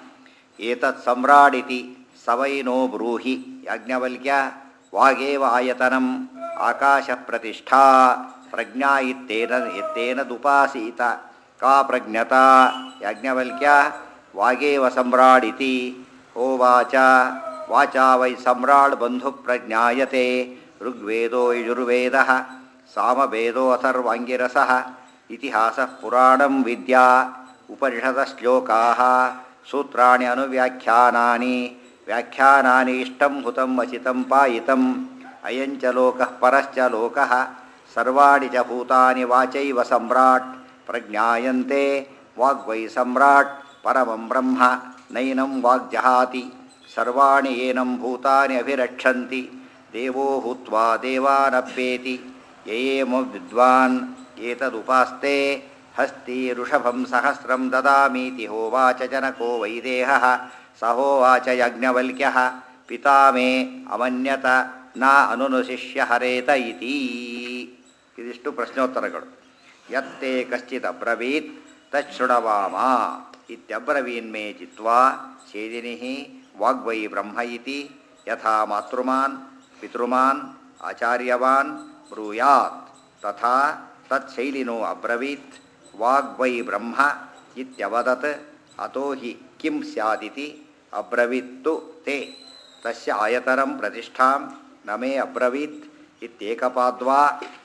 ಏತತ್ ಸಮ್ರಾಡಿತಿ ಸವೈನೋ ಬ್ರೂಹಿ. ಯಾಜ್ಞವಲ್ಕ್ಯ ವಾಗೇವ ಆಯತನಂ ಆಕಾಶ ಪ್ರತಿಷ್ಠಾ ಪ್ರಜ್ಞಾ ಇತ್ತೇನ ಎತ್ತೇನದುಪಾಸೀತ ಕಾ ಪ್ರಜ್ಞತಾ. ಯಾಜ್ಞವಲ್ಕ್ಯ ವಾಗೇವ ಸಮ್ರಾಡಿತಿ ಹೋವಾಚ ವಾಚಾ ವೈ ಸಮ್ರಾಡ್ ಬಂಧು ಪ್ರಜ್ಞಾಯತೆ ಋಗ್ವೇದೋ ಯಜುರ್ವೇದಃ ಸಾಮವೇದೋ ಅಥರ್ವಾಂಗಿರಸಃ ಇತಿಹಾಸಃ ಪುರಾಣಂ ವಿದ್ಯಾ ಉಪನಿಷದಶ್ಲೋಕಾಃ ಸೂತ್ರಾಣಿ ಅನುವ್ಯಾಖ್ಯಾನಾನಿ ವ್ಯಾಖ್ಯಾನಾನಿ ಇಷ್ಟಂ ಹುತಂ ವಚಿತಂ ಪಾಯಿತಂ ಅಯಂಚ ಲೋಕಃ ಪರಶ್ಚ ಲೋಕಃ ಸರ್ವಾಣಿ ಚ ಭೂತಾನಿ ವಾಚೈವ ಸಮ್ರಾಟ್ ಪ್ರಜ್ಞಾಯಂತೆ ವಾಗ್ವೈ ಸಮ್ರಾಟ್ ಪರಮಂ ಬ್ರಹ್ಮ ನೈನಂ ವಾಗ್ಜಹಾತಿ ಸರ್ವಾಣಿ ಏನಂ ಭೂತಾನಿ ಅಭಿರಕ್ಷಂತಿ ದೇವೋ ಭೂತ್ವಾ ದೇವಾನಪ್ಪೇತಿ ಯಯೇಮ ವಿದ್ವಾನ್ ಏತದುಪಾಸ್ತೆ ಹಸ್ತಿ ಋಷಭಂ ಸಹಸ್ರಂ ದದಾಮೀತಿ ಹೋವಾಚ ಜನಕೋ ವೈದೇಹಃ ಸ ಹೋವಾಚ ಯಾಜ್ಞವಲ್ಕ್ಯಃ ಪಿತಾ ಮೇ ಅಮನ್ಯತ ನ ಅನುನುಶಿಷ್ಯ ಹರೇತ ಇತಿ. ಇದಿಷ್ಟು ಪ್ರಶ್ನೋತ್ತರಗಳು. ಯತ್ತೇ ಕಶ್ಚಿತ್ ಅಬ್ರವೀತ್ ತಚ್ಛೃಣವಾಮ ಇತ್ಯಬ್ರವೀನ್ಮೇ ಜಿತ್ವಾ ಸೇದಿನಿಃ ವಾಗ್ವೈ ಬ್ರಹ್ಮ ಇತಿ ಯಥಾ ಮಾತೃಮಾನ್ ಪಿತೃಮಾನ್ ಆಚಾರ್ಯವಾನ್ ಬ್ರೂಯಾತ್ ತಥಾ ತತ್ಶೈಲಿನೋ ಅಬ್ರವೀತ್ ವಾಗ್ವೈ ಬ್ರಹ್ಮ ಇತ್ಯವದತ್ ಅತೋ ಹಿ ಕಿಂ ಸ್ಯಾದಿತಿ ಅಬ್ರವೀತ್ತು ತೇ ತಸ್ಯ ಆಯತನಂ ಪ್ರತಿಷ್ಠಾಂ ನಮೇ ಅಬ್ರವೀತ್ ಇತ್ಯೇಕಪಾದ್ವಾ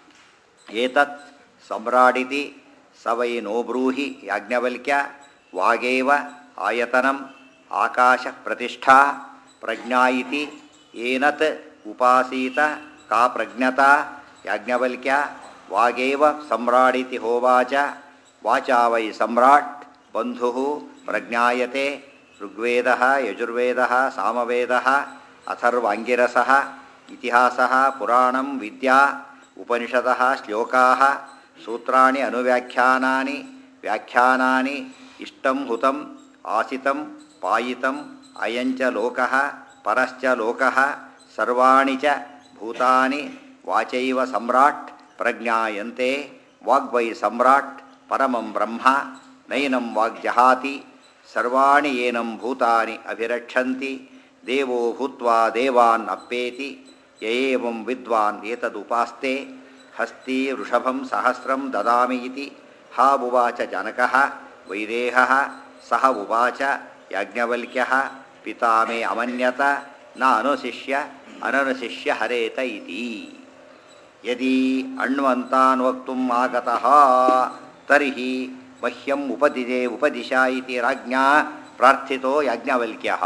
ಏತತ್ ಸಮ್ರಾಡಿತಿ ಸ ವೈ ನೋ ಬ್ರೂಹಿ. ಯಾಜ್ಞವಲ್ಕ್ಯ ವಾಗೇವ ಆಯತನಂ ಆಕಾಶ ಪ್ರತಿಷ್ಠಾ ಪ್ರಜ್ಞಾ ಇತಿ ಏನತ್ ಉಪಾಸೀತ ಕಾ ಪ್ರಜ್ಞತಾ. ಯಾಜ್ಞವಲ್ಕ್ಯ ವಾಗೇವ ಸಮ್ರಾಡಿತಿ ಹೋವಾಚ ವಾಚಾ ವೈ ಸಮ್ರಾಟ್ ಬಂಧು ಪ್ರಜ್ಞಾಯತೆ ಋಗ್ವೇದಃ ಯಜುರ್ವೇದಃ ಸಾಮವೇದಃ ಅಥರ್ವಾಂಗಿರಸಃ ಇತಿಹಾಸಃ ಪುರಾಣಂ ವಿದ್ಯಾ ಉಪನಿಷದಃ ಶ್ಲೋಕಾಃ ಸೂತ್ರಾಣಿ ಅನುವ್ಯಾಖ್ಯಾನಾನಿ ವ್ಯಾಖ್ಯಾನಾನಿ ಇಷ್ಟಂ ಹುತಂ ಆಸಿತಂ ಪಾಯಿತಂ ಅಯಂಚ ಲೋಕಃ ಪರಶ್ಚ ಲೋಕಃ ಸರ್ವಾಣಿ ಚ ಭೂತಾನಿ ವಾಚೈವ ಸಮ್ರಾಟ್ ಪ್ರಜ್ಞಾಯಂತೆ ವಾಗ್ವೈ ಸಮ್ರಾಟ್ ಪರಮಂ ಬ್ರಹ್ಮ ನೈನಂ ವಾಗ್ಜಹಾತಿ ಸರ್ವಾಣಿ ಏನಂ ಭೂತಾನಿ ಅಭಿರಕ್ಷಂತಿ ದೇವೋ ಭೂತ್ವಾ ದೇವಾನ್ ಅಪ್ಪೇತಿ ಯಯೇವಂ ವಿದ್ವಾನ್ ಏತದುಪಾಸ್ತೆ ಹಸ್ತಿ ವೃಷಭಂ ಸಹಸ್ರಂ ದದಾಮಿ ಇತಿ ಹಾ ಉವಾಚ ಜನಕಃ ವೈದೇಹಃ ಸಹ ಉವಾಚ ಯಾಜ್ಞವಲ್ಕ್ಯಃ ಪಿತಾ ಮೇ ಅಮನ್ಯತ ನ ಅನುಶಿಷ್ಯ ಅನನುಶಿಷ್ಯ ಹರೇತ ಇತಿ ಯದಿ ಅಣ್ವಂತಾನ್ ವಕ್ತುಂ ಆಗತಃ ತರ್ಹಿ ಮಹ್ಯಂ ಉಪದಿದೆ ಉಪದಿಶ ಇತಿ ರಾಜ್ಞಾ ಪ್ರಾರ್ಥಿತೋ ಯಾಜ್ಞವಲ್ಕ್ಯಃ.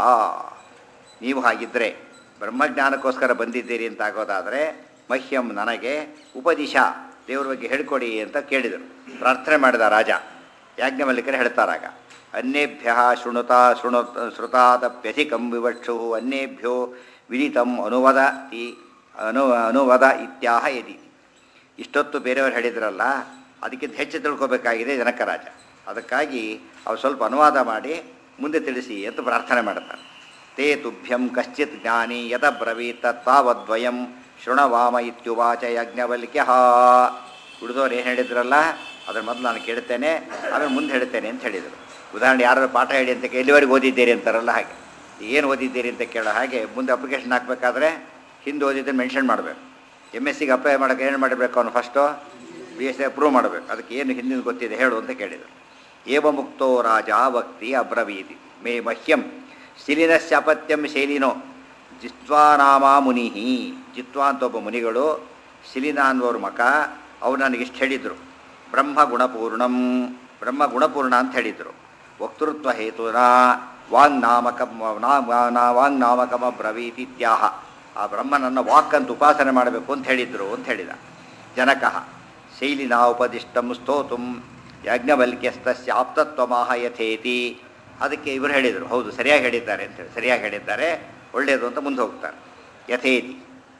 ನೀವು ಹಾಗಿದ್ದರೆ ಬ್ರಹ್ಮಜ್ಞಾನಕ್ಕೋಸ್ಕರ ಬಂದಿದ್ದೀರಿ ಅಂತ ಆಗೋದಾದರೆ ಮಹ್ಯಂ ನನಗೆ ಉಪದಿಶ ದೇವ್ರ ಬಗ್ಗೆ ಹೇಳ್ಕೊಡಿ ಅಂತ ಕೇಳಿದರು. ಪ್ರಾರ್ಥನೆ ಮಾಡಿದ ರಾಜ. ಯಾಜ್ಞವಲ್ಕ್ಯರು ಹೇಳ್ತಾರಾಗ ಅನ್ಯೇಭ್ಯ ಶೃಣುತ ಶೃಣು ಶ್ರುತಾದಪ್ಯಧಿಕಂ ವಿವಕ್ಷು ಅನ್ಯೇಭ್ಯೋ ವಿದಿತಂ ಅನುವದತಿ ಅನು ಅನುವದ ಇತ್ಯಾಹ ಯದಿ. ಇಷ್ಟೊತ್ತು ಬೇರೆಯವರು ಹೇಳಿದ್ರಲ್ಲ, ಅದಕ್ಕಿಂತ ಹೆಚ್ಚು ತಿಳ್ಕೊಬೇಕಾಗಿದೆ ಜನಕರಾಜ. ಅದಕ್ಕಾಗಿ ಅವ್ರು ಸ್ವಲ್ಪ ಅನುವಾದ ಮಾಡಿ ಮುಂದೆ ತಿಳಿಸಿ ಅಂತ ಪ್ರಾರ್ಥನೆ ಮಾಡ್ತಾರೆ. ತೇ ತುಭ್ಯಂ ಕಶ್ಚಿತ್ ಜ್ಞಾನಿ ಯದಬ್ರವೀತ್ ತಾವದ್ವಯಂ ಶೃಣವಾಮ ಇತ್ಯುವಾಚ ಯಾಜ್ಞವಲ್ಕ್ಯ. ಉಳಿದವ್ರು ಏನು ಹೇಳಿದ್ರಲ್ಲ ಅದ್ರ ಮೊದಲು ನಾನು ಕೇಳ್ತೇನೆ, ಆಮೇಲೆ ಮುಂದೆ ಹೇಳ್ತೇನೆ ಅಂತ ಹೇಳಿದರು. ಉದಾಹರಣೆ ಯಾರು ಪಾಠ ಹೇಳಿ ಅಂತ ಎಲ್ಲಿವರೆಗೆ ಓದಿದ್ದೀರಿ ಅಂತಾರಲ್ಲ, ಹಾಗೆ ಏನು ಓದಿದ್ದೀರಿ ಅಂತ ಕೇಳೋ ಹಾಗೆ ಮುಂದೆ ಅಪ್ಲಿಕೇಶನ್ ಹಾಕಬೇಕಾದ್ರೆ ಹಿಂದೆ ಓದಿದ್ದನ್ನು ಮೆನ್ಷನ್ ಮಾಡಬೇಕು. ಎಮ್ ಎಸ್ ಸಿಗೆ ಅಪ್ಲೈ ಮಾಡೋಕ್ಕೆ ಏನು ಮಾಡಬೇಕು, ಅವನು first B S C approve ಮಾಡಬೇಕು. ಅದಕ್ಕೆ ಏನು ಹಿಂದಿನ ಗೊತ್ತಿದೆ ಹೇಳು ಅಂತ ಕೇಳಿದರು. ಏವ ಮುಕ್ತೋ ರಾಜ ಭಕ್ತಿ ಅಬ್ರವೀತಿ ಮೇ ಮಹ್ಯಂ ಶಿಲಿನಸ್ಯ ಅಪತ್ಯಂ ಶೈಲಿನೋ ಜಿತ್ವಾ ನಾಮ ಮುನಿ. ಜಿತ್ವಾ ಅಂತ ಒಬ್ಬ ಮುನಿಗಳು ಶಿಲಿನ ಅನ್ನೋರ ಮಕ ಅವ್ರು ನನಗೆ ಇಷ್ಟು ಹೇಳಿದರು. ಬ್ರಹ್ಮ ಗುಣಪೂರ್ಣಂ, ಬ್ರಹ್ಮ ಗುಣಪೂರ್ಣ ಅಂತ ಹೇಳಿದರು. ವಕ್ತೃತ್ವ ಹೇತುನ ವಾಂಗ್ನಾಮಕಂ ವಾಂಗ್ನಾಮಕಮ ಬ್ರವೀತಿತ್ಯಾಹ. ಆ ಬ್ರಹ್ಮನನ್ನು ವಾಕ್ ಅಂತ ಉಪಾಸನೆ ಮಾಡಬೇಕು ಅಂತ ಹೇಳಿದರು ಅಂತ ಹೇಳಿದ ಜನಕಃ. ಶೈಲಿನ ಉಪದಿಷ್ಟಂ ಸ್ತೋತುಂ ಯಾಜ್ಞವಲ್ಕ್ಯಸ್ತಸ್ಯ ಆಪ್ತತ್ವಮಾಹ ಯಥೇತಿ. ಅದಕ್ಕೆ ಇವರು ಹೇಳಿದರು, ಹೌದು ಸರಿಯಾಗಿ ಹೇಳಿದ್ದಾರೆ ಅಂತೇಳಿ, ಸರಿಯಾಗಿ ಹೇಳಿದ್ದಾರೆ, ಒಳ್ಳೆಯದು ಅಂತ ಮುಂದೆ ಹೋಗ್ತಾರೆ. ಯಥೇತಿ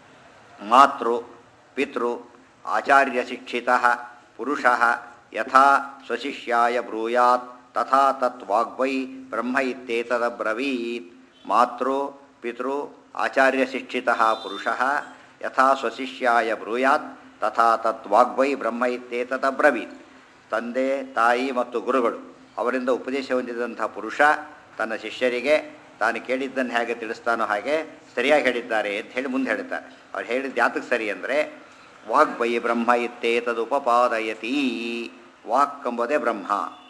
ಮಾತೃ ಪಿತೃ ಆಚಾರ್ಯ ಶಿಕ್ಷಿತ ಪುರುಷ ಯಥಾ ಸ್ವಶಿಷ್ಯಾಯ ಬ್ರೂಯಾತ್ ತಥಾ ತತ್ ವಾಗ್ವೈ ಬ್ರಹ್ಮ ಇತ್ಯೇತದಬ್ರವೀತ್. ಮಾತೃ ಪಿತೃ ಆಚಾರ್ಯ ಶಿಕ್ಷಿತ ಪುರುಷ ಯಥಾ ಸ್ವಶಿಷ್ಯಾಯ ಬ್ರೂಯಾತ್ ತಥಾ ತತ್ ವಾಗ್ವೈ ಬ್ರಹ್ಮ ಇತ್ಯೇತದಬ್ರವೀತ್. ತಂದೆ ತಾಯಿ ಮತ್ತು ಗುರುಗಳು ಅವರಿಂದ ಉಪದೇಶ ಹೊಂದಿದಂಥ ಪುರುಷ ತನ್ನ ಶಿಷ್ಯರಿಗೆ ತಾನು ಕೇಳಿದ್ದನ್ನು ಹೇಗೆ ತಿಳಿಸ್ತಾನೋ ಹಾಗೆ ಸರಿಯಾಗಿ ಹೇಳಿದ್ದಾರೆ ಅಂತ ಹೇಳಿ ಮುಂದೆ ಹೇಳ್ತಾರೆ. ಅವ್ರು ಹೇಳಿದ್ದು ಯಾತಕ್ಕೆ ಸರಿ ಅಂದರೆ ವಾಗ್ವೈ ಬ್ರಹ್ಮ ಇತ್ಯೇತದುಪಪಾದಯತಿ. ವಾಕ್ ಎಂಬುದೇ ಬ್ರಹ್ಮ.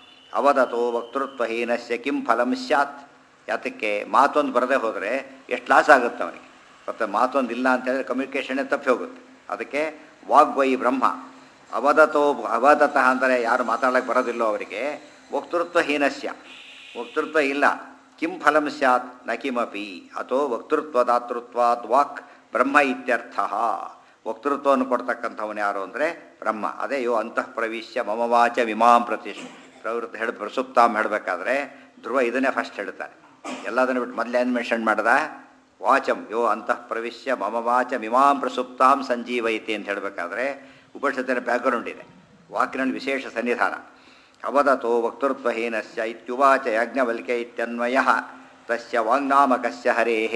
ಅವದತೋ ವಕ್ತೃತ್ವಹೀನಸ್ಯ ಕಿಂ ಫಲಂ ಸ್ಯಾತ್. ಯಾತಕ್ಕೆ ಮಾತೊಂದು ಬರದೇ ಹೋದರೆ ಎಷ್ಟು ಲಾಸ್ ಆಗುತ್ತೆ ಅವನಿಗೆ. ಮತ್ತು ಮಾತೊಂದು ಇಲ್ಲ ಅಂತೇಳಿದ್ರೆ ಕಮ್ಯುನಿಕೇಷನ್ನೇ ತಪ್ಪಿ ಹೋಗುತ್ತೆ. ಅದಕ್ಕೆ ವಾಗ್ವೈ ಬ್ರಹ್ಮ. ಅವದತೋ ಅವದತಃ ಅಂದರೆ ಯಾರು ಮಾತಾಡೋಕ್ಕೆ ಬರೋದಿಲ್ಲೋ ಅವರಿಗೆ ವಕ್ತೃತ್ವಹೀನಸ್ಯ, ವಕ್ತೃತ್ವ ಇಲ್ಲ. ಕಿಂ ಫಲಂ ಸ್ಯಾತ್ ನ ಕಿಮಪಿ. ಅಥೋ ವಕ್ತೃತ್ವದಾತೃತ್ವಾದ್ ವಾಕ್ ಬ್ರಹ್ಮ ಇತ್ಯರ್ಥ. ವಕ್ತೃತ್ವವನ್ನು ಕೊಡ್ತಕ್ಕಂಥವನು ಯಾರು ಅಂದರೆ ಬ್ರಹ್ಮ. ಅದೇ ಯೋ ಅಂತಃ ಪ್ರವಿಶ್ಯ ಮಮ ವಾಚ ವಿಮಾಂ ಪ್ರತಿಶ್ ಪ್ರವೃತ್ತಿ ಹೇಳಿ ಪ್ರಸುಪ್ತಾಂ ಹೇಳಬೇಕಾದ್ರೆ ಧ್ರುವ ಇದನ್ನೇ ಫಸ್ಟ್ ಹೇಳ್ತಾರೆ. ಎಲ್ಲದನ್ನು ಬಿಟ್ಟು ಮೊದಲೇನು ಮೆನ್ಷನ್ ಮಾಡ್ದ, ವಾಚಂ ಯೋ ಅಂತಃ ಪ್ರವಿಶ್ಯ ಮಮ ವಾಚ ವಿಮಾಂ ಪ್ರಸುಪ್ತಾಂ ಸಂಜೀವೈತಿ ಅಂತ ಹೇಳಬೇಕಾದ್ರೆ ಉಪನಿಷತ್ತಿನ ಬ್ಯಾಕ್ಗ್ರೌಂಡ್ ಇದೆ, ವಾಕಿನಲ್ಲಿ ವಿಶೇಷ ಸನ್ನಿಧಾನ. ಅವದತೋ ವಕ್ತೃತ್ವಹೀನಸ್ಯ ಇತ್ಯುವಾಚ ಯಾಜ್ಞವಲ್ಕ್ಯ ಇತ್ಯನ್ವಯಃ ತಸ್ಯ ವಾಂಗ್ನಾಮಕಸ್ಯ ಹರೇಃ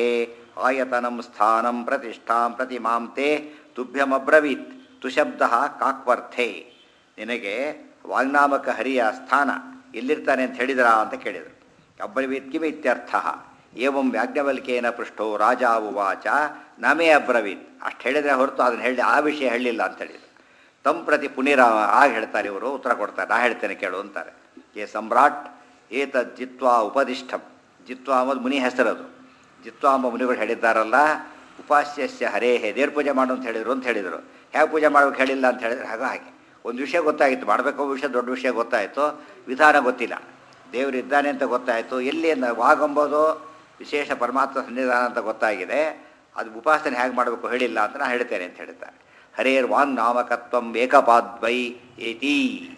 ಆಯತನಂ ಸ್ಥಾನಂ ಪ್ರತಿಷ್ಠಾಂ ಪ್ರತಿಮಾಂ ತೇ ತುಭ್ಯಮಬ್ರವೀತ್. ತುಶಬ್ದಃ ಕಾಕ್ವರ್ಥೆ. ನಿನಗೆ ವಾಂಗ್ನಾಮಕ ಹರಿಯ ಸ್ಥಾನ ಎಲ್ಲಿರ್ತಾನೆ ಅಂತ ಹೇಳಿದ್ರಾ ಅಂತ ಕೇಳಿದರು. ಅಬ್ರವೀತ್ ಕಿಮ್ ಇತ್ಯರ್ಥಃ. ಏವಂ ಯಾಜ್ಞವಲ್ಕ್ಯೇನ ಪೃಷ್ಟೋ ರಾಜ ಉವಾಚ ನಮೇ ಅಬ್ರವೀತ್. ಅಷ್ಟು ಹೇಳಿದರೆ ಹೊರತು ಅದನ್ನು ಹೇಳಿ ಆ ವಿಷಯ ಹೇಳಿಲ್ಲ ಅಂತ ಹೇಳಿದರು. ತಂ ಪ್ರತಿ ಪುನೀರ ಆಗ ಹೇಳ್ತಾರೆ ಇವರು, ಉತ್ತರ ಕೊಡ್ತಾರೆ. ನಾ ಹೇಳ್ತೇನೆ ಕೇಳು ಅಂತಾರೆ. ಏ ಸಮ್ರಾಟ್ ಏತದ್ ಜಿತ್ವಾ ಉಪದಿಷ್ಟಂ. ಜಿತ್ವಾ ಅಂಬುದು ಮುನಿ ಹೆಸರದು. ಜಿತ್ವಾ ಎಂಬ ಮುನಿಗಳು ಹೇಳಿದ್ದಾರಲ್ಲ, ಉಪಾಸ್ಯಸ್ಯ ಹರೇಹೇ ದೇವ್ರ ಪೂಜೆ ಮಾಡು ಅಂತ ಹೇಳಿದರು ಅಂತ ಹೇಳಿದರು. ಹೇಗೆ ಪೂಜೆ ಮಾಡ್ಬೇಕು ಹೇಳಿಲ್ಲ ಅಂತ ಹೇಳಿದ್ರೆ ಹಾಗೆ ಹಾಗೆ ಒಂದು ವಿಷಯ ಗೊತ್ತಾಗಿತ್ತು, ಮಾಡಬೇಕು ವಿಷಯ ದೊಡ್ಡ ವಿಷಯ ಗೊತ್ತಾಯಿತು, ವಿಧಾನ ಗೊತ್ತಿಲ್ಲ. ದೇವರು ಇದ್ದಾನೆ ಅಂತ ಗೊತ್ತಾಯಿತು, ಎಲ್ಲಿ ವಾಗಂಬೋದು ವಿಶೇಷ ಪರಮಾತ್ಮ ಸನ್ನಿಧಾನ ಅಂತ ಗೊತ್ತಾಗಿದೆ, ಅದು ಉಪಾಸನೆ ಹೇಗೆ ಮಾಡಬೇಕು ಹೇಳಿಲ್ಲ ಅಂತ ನಾನು ಹೇಳ್ತೇನೆ ಅಂತ ಹೇಳ್ತಾರೆ. ಹರೇರ್ ವಾಂಗ್ ನಾಮಕತ್ವಂ ಏಕಪಾದ್ವೈ ಏತಿ.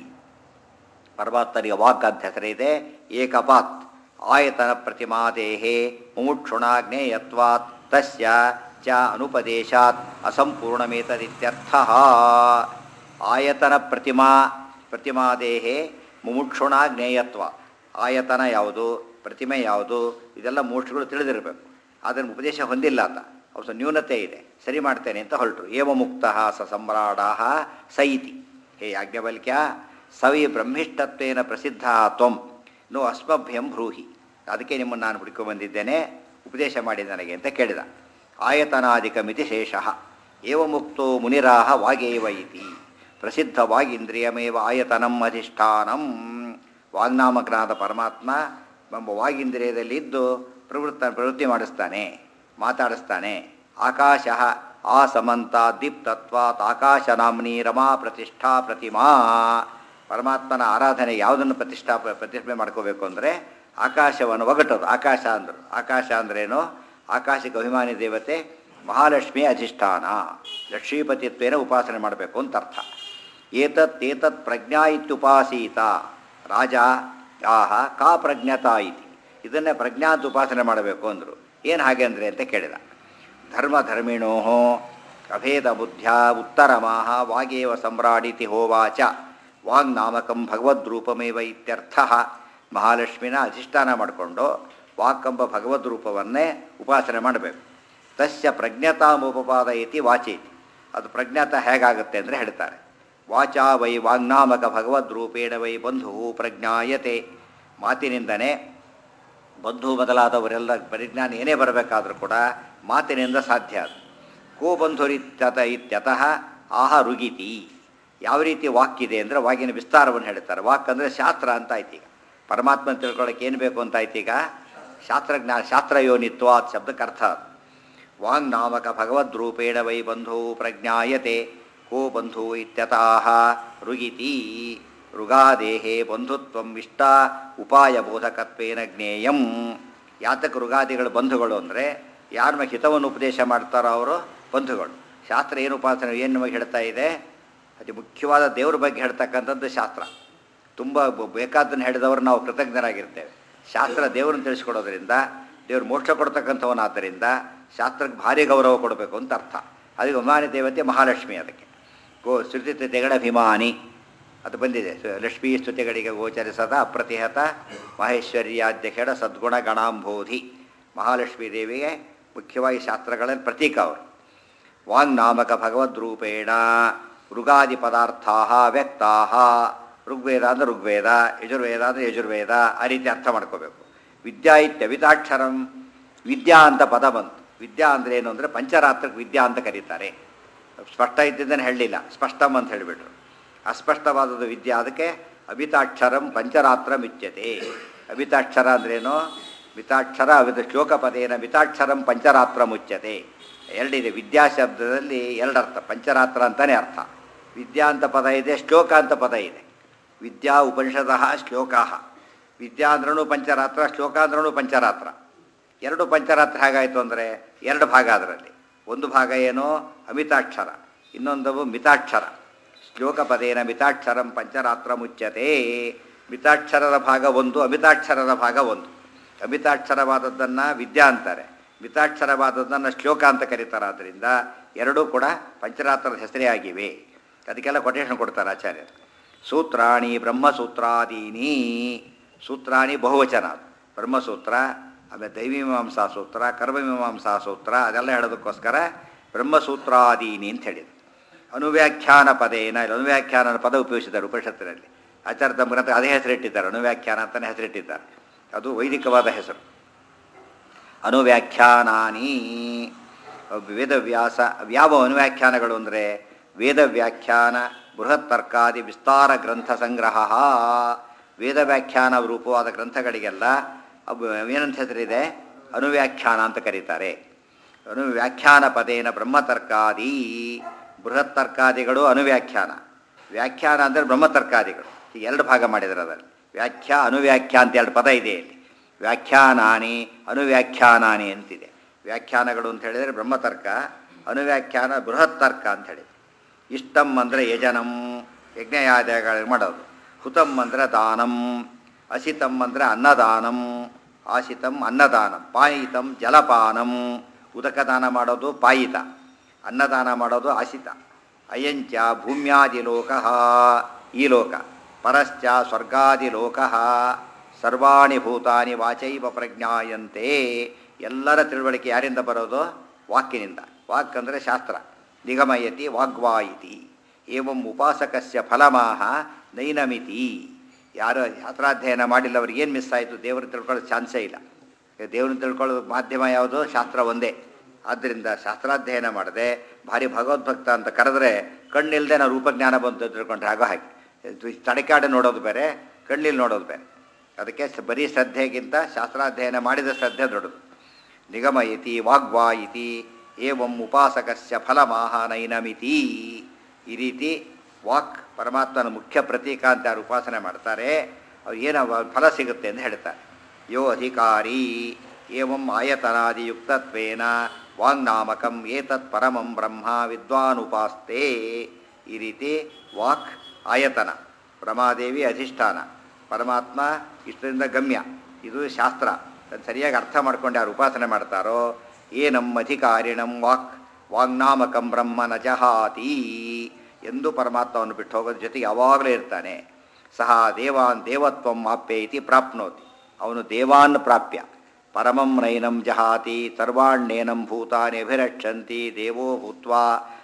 ಪರಮಾತ್ಮನಿಗೆ ವಾಕ್ ಅಂತ ಹೆಸರಿದೆ, ಏಕಪಾತ್. ಆಯತನ ಪ್ರತಿಮಾದೇಹೇ ಮುಮುಕ್ಷುಣಾಗ್ನೇಯತ್ವಾತ್ ತಸ್ಯ ಚ ಅನುಪದೇಶಾತ್ ಅಸಂಪೂರ್ಣಮೇತದಿತ್ಯರ್ಥಃ. ಆಯತನ ಪ್ರತಿಮಾ ಪ್ರತಿಮಾದೇಹೇ ಮುಮುಕ್ಷುಣ ಜ್ಞೇಯತ್ವ. ಆಯತನ ಯಾವುದು, ಪ್ರತಿಮೆ ಯಾವುದು, ಇದೆಲ್ಲ ಮೋಕ್ಷಗಳು ತಿಳಿದಿರಬೇಕು. ಅದನ್ನು ಉಪದೇಶ ಹೊಂದಿಲ್ಲ ಅಂತ ಅವ್ರ ನ್ಯೂನತೆ ಇದೆ, ಸರಿ ಮಾಡ್ತೇನೆ ಅಂತ ಹೊರಟರು. ಏವ ಮುಕ್ತ ಸ ಸಮ್ರಾಡಾಹ ಸ ಇತಿ. ಹೇ ಯಾಜ್ಞವಲ್ಕ್ಯ, ಸವಿ ಬ್ರಹ್ಮಿಷ್ಠತ್ವೇನ ಪ್ರಸಿದ್ಧ ತ್ವಂ ನೋ ಅಸ್ಮಭ್ಯಂ ಬ್ರೂಹಿ. ಅದಕ್ಕೆ ನಿಮ್ಮನ್ನು ನಾನು ಹುಡುಕೊಂಡ್ಬಂದಿದ್ದೇನೆ, ಉಪದೇಶ ಮಾಡಿ ನನಗೆ ಅಂತ ಕೇಳಿದ. ಆಯತನಾದಿಕ ಮಿತಿ ಶೇಷಃ ಏವ ಮುಕ್ತೋ ಮುನಿರಾಹ ವಾಗೇವ ಇತಿ. ಪ್ರಸಿದ್ಧವಾಗಿಂದ್ರಿಯಮೇವ ಆಯತನಂ ಅಧಿಷ್ಠಾನಂ. ವಾಗ್ನಾಮಕನಾದ ಪರಮಾತ್ಮ ಎಂಬ ವಾಗೀಂದ್ರಿಯದಲ್ಲಿದ್ದು ಪ್ರವೃತ್ತ ಪ್ರವೃತ್ತಿ ಮಾಡಿಸ್ತಾನೆ, ಮಾತಾಡಿಸ್ತಾನೆ. ಆಕಾಶ ಆ ಸಮಂತ ದೀಪ್ತತ್ವಾತ್ ಆಕಾಶ ನಾಮ್ನಿ ರಮಾ ಪ್ರತಿಷ್ಠಾ ಪ್ರತಿಮಾ. ಪರಮಾತ್ಮನ ಆರಾಧನೆ ಯಾವುದನ್ನು ಪ್ರತಿಷ್ಠಾ ಪ್ರತಿಷ್ಠೆ ಮಾಡ್ಕೋಬೇಕು ಅಂದರೆ ಆಕಾಶವನ್ನು ಒಗಟೋದು. ಆಕಾಶ ಅಂದರು. ಆಕಾಶ ಅಂದ್ರೇನು? ಆಕಾಶಕ್ಕೆ ಅಭಿಮಾನಿ ದೇವತೆ ಮಹಾಲಕ್ಷ್ಮಿ ಅಧಿಷ್ಠಾನ, ಲಕ್ಷ್ಮೀಪತಿತ್ವೇನ ಉಪಾಸನೆ ಮಾಡಬೇಕು ಅಂತ ಅರ್ಥ. ಏತತ್ ಏತತ್ ಪ್ರಜ್ಞಾ ಇತ್ಯುಪಾಸೀತ ರಾಜ ಆಹ ಕಾ ಪ್ರಜ್ಞತಾ ಇತಿ. ಇದನ್ನೇ ಪ್ರಜ್ಞಾ ಅಂತ ಉಪಾಸನೆ ಮಾಡಬೇಕು ಅಂದರು. ಏನು ಹಾಗೆ ಅಂದರೆ ಅಂತ ಕೇಳಿದ. ಧರ್ಮ ಧರ್ಮಿಣೋ ಅಭೇದ ಬುದ್ಧ್ಯ ಉತ್ತರಮಾಹ ವಾಗೇವ ಸಮ್ರಾಡಿತಿ ಹೋವಾಚ. ವಾಗ್ನಾಮಕಂ ಭಗವದ್ರೂಪಮೇವ ಇತ್ಯರ್ಥ. ಮಹಾಲಕ್ಷ್ಮಿನ ಅಧಿಷ್ಠಾನ ಮಾಡಿಕೊಂಡು ವಾಕ್ಕಂಬ ಭಗವದ್ರೂಪವನ್ನೇ ಉಪಾಸನೆ ಮಾಡಬೇಕು. ತಸ್ಯ ಪ್ರಜ್ಞತಾಮುಪಪಾದಯತಿ ವಾಚೇತಿ. ಅದು ಪ್ರಜ್ಞಾತ ಹೇಗಾಗುತ್ತೆ ಅಂದರೆ ಹೇಳ್ತಾರೆ. ವಾಚಾ ವೈ ವಾಗ್ನಾಮಕ ಭಗವದ್ರೂಪೇಣ ವೈ ಬಂಧು ಪ್ರಜ್ಞಾಯತೆ. ಮಾತಿನಿಂದನೇ ಬಂಧು ಮೊದಲಾದವರೆಲ್ಲ ಪರಿಜ್ಞಾನ ಏನೇ ಬರಬೇಕಾದ್ರೂ ಕೂಡ ಮಾತಿನಿಂದ ಸಾಧ್ಯ. ಅದು ಕೋ ಬಂಧುರಿತ್ಯತ ಇತ್ಯತಃ ಆಹ ರುಗಿತಿ. ಯಾವ ರೀತಿ ವಾಕ್ಕಿದೆ ಅಂದರೆ ವಾಗಿನ ವಿಸ್ತಾರವನ್ನು ಹೇಳ್ತಾರೆ. ವಾಕ್ ಅಂದರೆ ಶಾಸ್ತ್ರ ಅಂತ ಆಯ್ತು. ಈಗ ಪರಮಾತ್ಮನ ತಿಳ್ಕೊಳ್ಳೋಕೆ ಏನು ಬೇಕು ಅಂತ ಆಯ್ತು. ಈಗ ಶಾಸ್ತ್ರಜ್ಞಾನ, ಶಾಸ್ತ್ರಯೋನಿತ್ವ ಅದು ಶಬ್ದಕ್ಕೆ ಅರ್ಥ. ವಾಂಗ್ನಾಮಕ ಭಗವದ್ರೂಪೇಣ ವೈ ಬಂಧು ಪ್ರಜ್ಞಾಯತೆ. ಕೋ ಬಂಧು ಇತ್ಯತಃ ರುಗಿತಿ. ಋಗಾದೇಹೇ ಬಂಧುತ್ವಂ ಇಷ್ಟ ಉಪಾಯ ಬೋಧಕತ್ವೇನ ಜ್ಞೇಯಂ. ಯಾತಕ ಋಗಾದಿಗಳು ಬಂಧುಗಳು ಅಂದರೆ ಯಾರ ಮೇಲೆ ಹಿತವನ್ನು ಉಪದೇಶ ಮಾಡ್ತಾರೋ ಅವರು ಬಂಧುಗಳು. ಶಾಸ್ತ್ರ ಏನು ಉಪಾಸನೆ ಏನು ನಮಗೆ ಹೇಳ್ತಾ ಇದೆ? ಅತಿ ಮುಖ್ಯವಾದ ದೇವ್ರ ಬಗ್ಗೆ ಹೇಳ್ತಕ್ಕಂಥದ್ದು ಶಾಸ್ತ್ರ. ತುಂಬ ಬೇಕಾದ್ದನ್ನು ಹೇಳಿದವರು ನಾವು ಕೃತಜ್ಞರಾಗಿರ್ತೇವೆ. ಶಾಸ್ತ್ರ ದೇವ್ರನ್ನ ತಿಳಿಸ್ಕೊಡೋದ್ರಿಂದ, ದೇವ್ರು ಮೋಕ್ಷ ಕೊಡ್ತಕ್ಕಂಥವನಾದ್ದರಿಂದ ಶಾಸ್ತ್ರಕ್ಕೆ ಭಾರಿ ಗೌರವ ಕೊಡಬೇಕು ಅಂತ ಅರ್ಥ. ಅದಕ್ಕೆ ಅಭಿಮಾನಿ ದೇವತೆ ಮಹಾಲಕ್ಷ್ಮಿ. ಅದಕ್ಕೆ ಗೋ ಶ್ರುತಿ ಸ್ತುತಿಗಳಭಿಮಾನಿ ಅದು ಬಂದಿದೆ. ಲಕ್ಷ್ಮೀ ಸ್ತುತಿಗಳಿಗೆ ಗೋಚರಿಸದ ಅಪ್ರತಿಹತ ಮಹೇಶ್ವರ್ಯಾಧ್ಯಕ್ಷ ಸದ್ಗುಣ ಗಣಾಂಬೋಧಿ. ಮಹಾಲಕ್ಷ್ಮೀ ದೇವಿಗೆ ಮುಖ್ಯವಾಗಿ ಶಾಸ್ತ್ರಗಳಲ್ಲಿ ಪ್ರತೀಕ ಅವರು. ವಾಂಗ್ನಾಮಕ ಭಗವದ್ರೂಪೇಣ ಋಗಾದಿ ಪದಾರ್ಥಾ ವ್ಯಕ್ತಾ. ಋಗ್ವೇದ ಅಂದರೆ ಋಗ್ವೇದ, ಯಜುರ್ವೇದ ಅಂದರೆ ಯಜುರ್ವೇದ, ಆ ರೀತಿ ಅರ್ಥ ಮಾಡ್ಕೋಬೇಕು. ವಿದ್ಯಾ ಇತ್ಯವಿತಾಕ್ಷರಂ. ವಿದ್ಯಾ ಅಂತ ಪದ ಬಂತು. ವಿದ್ಯಾ ಅಂದರೆ ಏನು ಅಂದರೆ ಪಂಚರಾತ್ರಕ್ಕೆ ವಿದ್ಯಾ ಅಂತ ಕರೀತಾರೆ. ಸ್ಪಷ್ಟ ಇದ್ದಿದ್ದನ್ನು ಹೇಳಲಿಲ್ಲ, ಸ್ಪಷ್ಟಂ ಅಂತ ಹೇಳಿಬಿಟ್ರು. ಅಸ್ಪಷ್ಟವಾದದ್ದು ವಿದ್ಯಾ. ಅದಕ್ಕೆ ಅವಿತಾಕ್ಷರಂ ಪಂಚರಾತ್ರಂ ಇಚ್ಯತೆ. ಅವಿತಾಕ್ಷರ ಅಂದ್ರೇನು? ಮಿತಾಕ್ಷರ ಅವಿತ ಶ್ಲೋಕಪದೇನ ಮಿತಾಕ್ಷರಂ ಪಂಚರಾತ್ರ ಮುಚ್ಯತೆ. ಎರಡಿದೆ ವಿದ್ಯಾ ಶಬ್ದದಲ್ಲಿ ಎರಡರ್ಥ. ಪಂಚರಾತ್ರ ಅಂತಲೇ ಅರ್ಥ. ವಿದ್ಯಾ ಅಂತ ಪದ ಇದೆ, ಶ್ಲೋಕ ಅಂತ ಪದ ಇದೆ. ವಿದ್ಯಾ ಉಪನಿಷದಃ ಶ್ಲೋಕಾಹ. ವಿದ್ಯಾ ಅಂದ್ರೂ ಪಂಚರಾತ್ರ, ಶ್ಲೋಕ ಅಂದ್ರೂ ಪಂಚರಾತ್ರ. ಎರಡು ಪಂಚರಾತ್ರ ಹೇಗಾಯಿತು ಅಂದರೆ ಎರಡು ಭಾಗ. ಅದರಲ್ಲಿ ಒಂದು ಭಾಗ ಏನು? ಅಮಿತಾಕ್ಷರ, ಇನ್ನೊಂದು ಮಿತಾಕ್ಷರ. ಶ್ಲೋಕಪದೇನ ಮಿತಾಕ್ಷರಂ ಪಂಚರಾತ್ರ ಮುಚ್ಯತೆ. ಮಿತಾಕ್ಷರದ ಭಾಗ ಒಂದು, ಅಮಿತಾಕ್ಷರದ ಭಾಗ ಒಂದು. ಅಮಿತಾಕ್ಷರವಾದದ್ದನ್ನು ವಿದ್ಯಾ ಅಂತಾರೆ, ಮಿತಾಕ್ಷರವಾದದ್ದನ್ನು ಶ್ಲೋಕ ಅಂತ ಕರೀತಾರೆ. ಆದ್ದರಿಂದ ಎರಡೂ ಕೂಡ ಪಂಚರಾತ್ರದ ಹೆಸರೇ ಆಗಿವೆ. ಅದಕ್ಕೆಲ್ಲ ಕೊಟೇಶನ್ ಕೊಡ್ತಾರೆ ಆಚಾರ್ಯರು. ಸೂತ್ರಾಣಿ ಬ್ರಹ್ಮಸೂತ್ರಾದೀನಿ. ಸೂತ್ರಾಣಿ ಬಹುವಚನ. ಬ್ರಹ್ಮಸೂತ್ರ, ಆಮೇಲೆ ದೈವೀಮೀಮಾಂಸಾ ಸೂತ್ರ, ಕರ್ಮಮೀಮಾಂಸಾ ಸೂತ್ರ, ಅದೆಲ್ಲ ಹೇಳೋದಕ್ಕೋಸ್ಕರ ಬ್ರಹ್ಮಸೂತ್ರಾದೀನಿ ಅಂತ ಹೇಳಿದರು. ಅನುವ್ಯಾಖ್ಯಾನ ಪದೇನ, ಇಲ್ಲಿ ಅನುವ್ಯಾಖ್ಯಾನ ಪದ ಉಪಯೋಗಿಸಿದ್ದಾರೆ ಉಪನಿಷತ್ತಿನಲ್ಲಿ. ಆಚಾರ್ಯ ತಮ್ಮ ಗ್ರಂಥ ಅದೇ ಹೆಸರಿಟ್ಟಿದ್ದಾರೆ, ಅನುವ್ಯಾಖ್ಯಾನ ಅಂತಲೇ ಹೆಸರಿಟ್ಟಿದ್ದಾರೆ. ಅದು ವೈದಿಕವಾದ ಹೆಸರು. ಅನುವ್ಯಾಖ್ಯಾನಾನಿ ವೇದವ್ಯಾಸ. ಯಾವ ಅನುವ್ಯಾಖ್ಯಾನಗಳು ಅಂದರೆ ವೇದವ್ಯಾಖ್ಯಾನ ಬೃಹತ್ ತರ್ಕಾದಿ ವಿಸ್ತಾರ ಗ್ರಂಥ ಸಂಗ್ರಹ. ವೇದ ವ್ಯಾಖ್ಯಾನ ರೂಪವಾದ ಗ್ರಂಥಗಳಿಗೆಲ್ಲ ಏನಂತ ಹೆಸರಿದೆ? ಅನುವ್ಯಾಖ್ಯಾನ ಅಂತ ಕರೀತಾರೆ. ಅನುವ್ಯಾಖ್ಯಾನ ಪದೇನ ಬ್ರಹ್ಮತರ್ಕಾದಿ. ಬೃಹತ್ ತರ್ಕಾದಿಗಳು ಅನುವ್ಯಾಖ್ಯಾನ. ವ್ಯಾಖ್ಯಾನ ಅಂದರೆ ಬ್ರಹ್ಮತರ್ಕಾದಿಗಳು. ಈಗ ಎರಡು ಭಾಗ ಮಾಡಿದರೆ ಅದರಲ್ಲಿ ವ್ಯಾಖ್ಯಾ ಅನುವ್ಯಾಖ್ಯಾ ಅಂತ ಎರಡು ಪದ ಇದೆ ಇಲ್ಲಿ. ವ್ಯಾಖ್ಯಾನಾನಿ ಅನುವ್ಯಾಖ್ಯಾನಾನಿ ಅಂತಿದೆ. ವ್ಯಾಖ್ಯಾನಗಳು ಅಂತ ಹೇಳಿದರೆ ಬ್ರಹ್ಮತರ್ಕ, ಅನುವ್ಯಾಖ್ಯಾನ ಬೃಹತ್ ತರ್ಕ ಅಂತ ಹೇಳಿ. ಇಷ್ಟಂ ಅಂದರೆ ಯಜನಂ, ಯಜ್ಞಯಾದಗಳು ಮಾಡೋದು. ಹುತಂ ಅಂದರೆ ದಾನಂ, ಅಸಿತಂ ಅಂದರೆ ಅನ್ನದಾನಂ, ಆಸಿತಂ ಅನ್ನದಾನಂ, ಪಾಯಿತಂ ಜಲಪಾನಂ, ಉದಕದಾನ ಮಾಡೋದು ಪಾಯಿತ, ಅನ್ನದಾನ ಮಾಡೋದು ಆಸಿತ. ಅಯಂಚ ಭೂಮ್ಯಾದಿಲೋಕ, ಈ ಲೋಕ, ಪರಶ್ಚ ಸ್ವರ್ಗಾದಿಲೋಕ, ಸರ್ವಾಣಿ ಭೂತಾನಿ ವಾಚೈವ ಪ್ರಜ್ಞಾಯಂತೆ. ಎಲ್ಲರ ತಿಳುವಳಿಕೆ ಯಾರಿಂದ ಬರೋದು? ವಾಕ್ಕಿನಿಂದ. ವಾಕ್ ಅಂದರೆ ಶಾಸ್ತ್ರ. ನಿಗಮಯತಿ ವಾಗ್ವಾಯಿತಿ. ಏವಂ ಉಪಾಸಕಸ್ಯ ಫಲಮಾಹ ನೈನಮಿತಿ. ಯಾರು ಶಾಸ್ತ್ರಾಧ್ಯಯನ ಮಾಡಿಲ್ಲ ಅವ್ರಿಗೆ ಏನು ಮಿಸ್ ಆಯಿತು? ದೇವರು ತಿಳ್ಕೊಳ್ಳೋ ಚಾನ್ಸೇ ಇಲ್ಲ. ದೇವ್ರನ್ನ ತಿಳ್ಕೊಳ್ಳೋ ಮಾಧ್ಯಮ ಯಾವುದು? ಶಾಸ್ತ್ರ ಒಂದೇ. ಆದ್ದರಿಂದ ಶಾಸ್ತ್ರಾಧ್ಯಯನ ಮಾಡದೆ ಭಾರಿ ಭಗವದ್ಭಕ್ತ ಅಂತ ಕರೆದ್ರೆ ಕಣ್ಣಿಲ್ಲದೆ ನಾವು ರೂಪಜ್ಞಾನ ಬಂತು ತಿಳ್ಕೊಂಡ್ರೆ ಆಗೋ ಹಾಗೆ. ತಡೆಕಾಡು ನೋಡೋದು ಬೇರೆ, ಕಣ್ಣಿಲ್ಲಿ ನೋಡೋದು ಬೇರೆ. ಅದಕ್ಕೆ ಬರೀ ಶ್ರದ್ಧೆಗಿಂತ ಶಾಸ್ತ್ರಾಧ್ಯಯನ ಮಾಡಿದ ಶ್ರದ್ಧೆ ದೊಡ್ಡದು. ನಿಗಮಯತಿ ವಾಗ್ವಾಯಿತಿ ಏವಂ ಉಪಾಸಕಸ್ಯ ಫಲಮಾಹ ನೈನಮಿತಿ. ಈ ರೀತಿ ವಾಕ್ ಪರಮಾತ್ಮನ ಮುಖ್ಯ ಪ್ರತೀಕ ಅಂತ ಯಾರು ಉಪಾಸನೆ ಮಾಡ್ತಾರೆ ಅವ್ರು ಏನು ಫಲ ಸಿಗುತ್ತೆ ಅಂತ ಹೇಳ್ತಾರೆ. ಯೋ ಅಧಿಕಾರಿ ಏವಂ ಆಯತನಾದಿಯುಕ್ತತ್ವೇನ ವಾಂಗ್ನಾಮಕಂ ಏತತ್ ಪರಮಂ ಬ್ರಹ್ಮ ವಿದ್ವಾನ್ ಉಪಾಸ್ತೆ. ಈ ರೀತಿ ವಾಕ್ ಆಯತನ, ಬ್ರಹ್ಮಾದೇವಿ ಅಧಿಷ್ಠಾನ, ಪರಮಾತ್ಮ ಇಷ್ಟರಿಂದ ಗಮ್ಯ, ಇದು ಶಾಸ್ತ್ರ. ಅದನ್ನು ಸರಿಯಾಗಿ ಅರ್ಥ ಮಾಡ್ಕೊಂಡು ಯಾರು ಉಪಾಸನೆ ಮಾಡ್ತಾರೋ ಏನಂ ಅಧಿಕಾರಿಣಂ ವಾಕ್ ವಾಂಗ್ನಾಮಕಂ ಬ್ರಹ್ಮ ನ ಜಹಾತಿ. ಎಂದು ಪರಮಾತ್ಮವನ್ನು ಬಿಟ್ಟು ಹೋಗೋದ್ರ ಜೊತೆಗೆ ಯಾವಾಗಲೂ ಇರ್ತಾನೆ. ಸಹ ದೇವಾನ್ ದೇವತ್ವಂ ಆಪ್ಯ ಇತಿ ಪ್ರಾಪ್ನೋತಿ. ಅವನು ದೇವಾನ್ ಪ್ರಾಪ್ಯ. ಪರಮಂ ನೈನಂ ಜಹಾತಿ ಸರ್ವಾಣ್ಯೇನಂ ಭೂತಾನಿ ಅಭಿರಕ್ಷಂತಿ ದೇವೋ ಭೂತ್ವಾ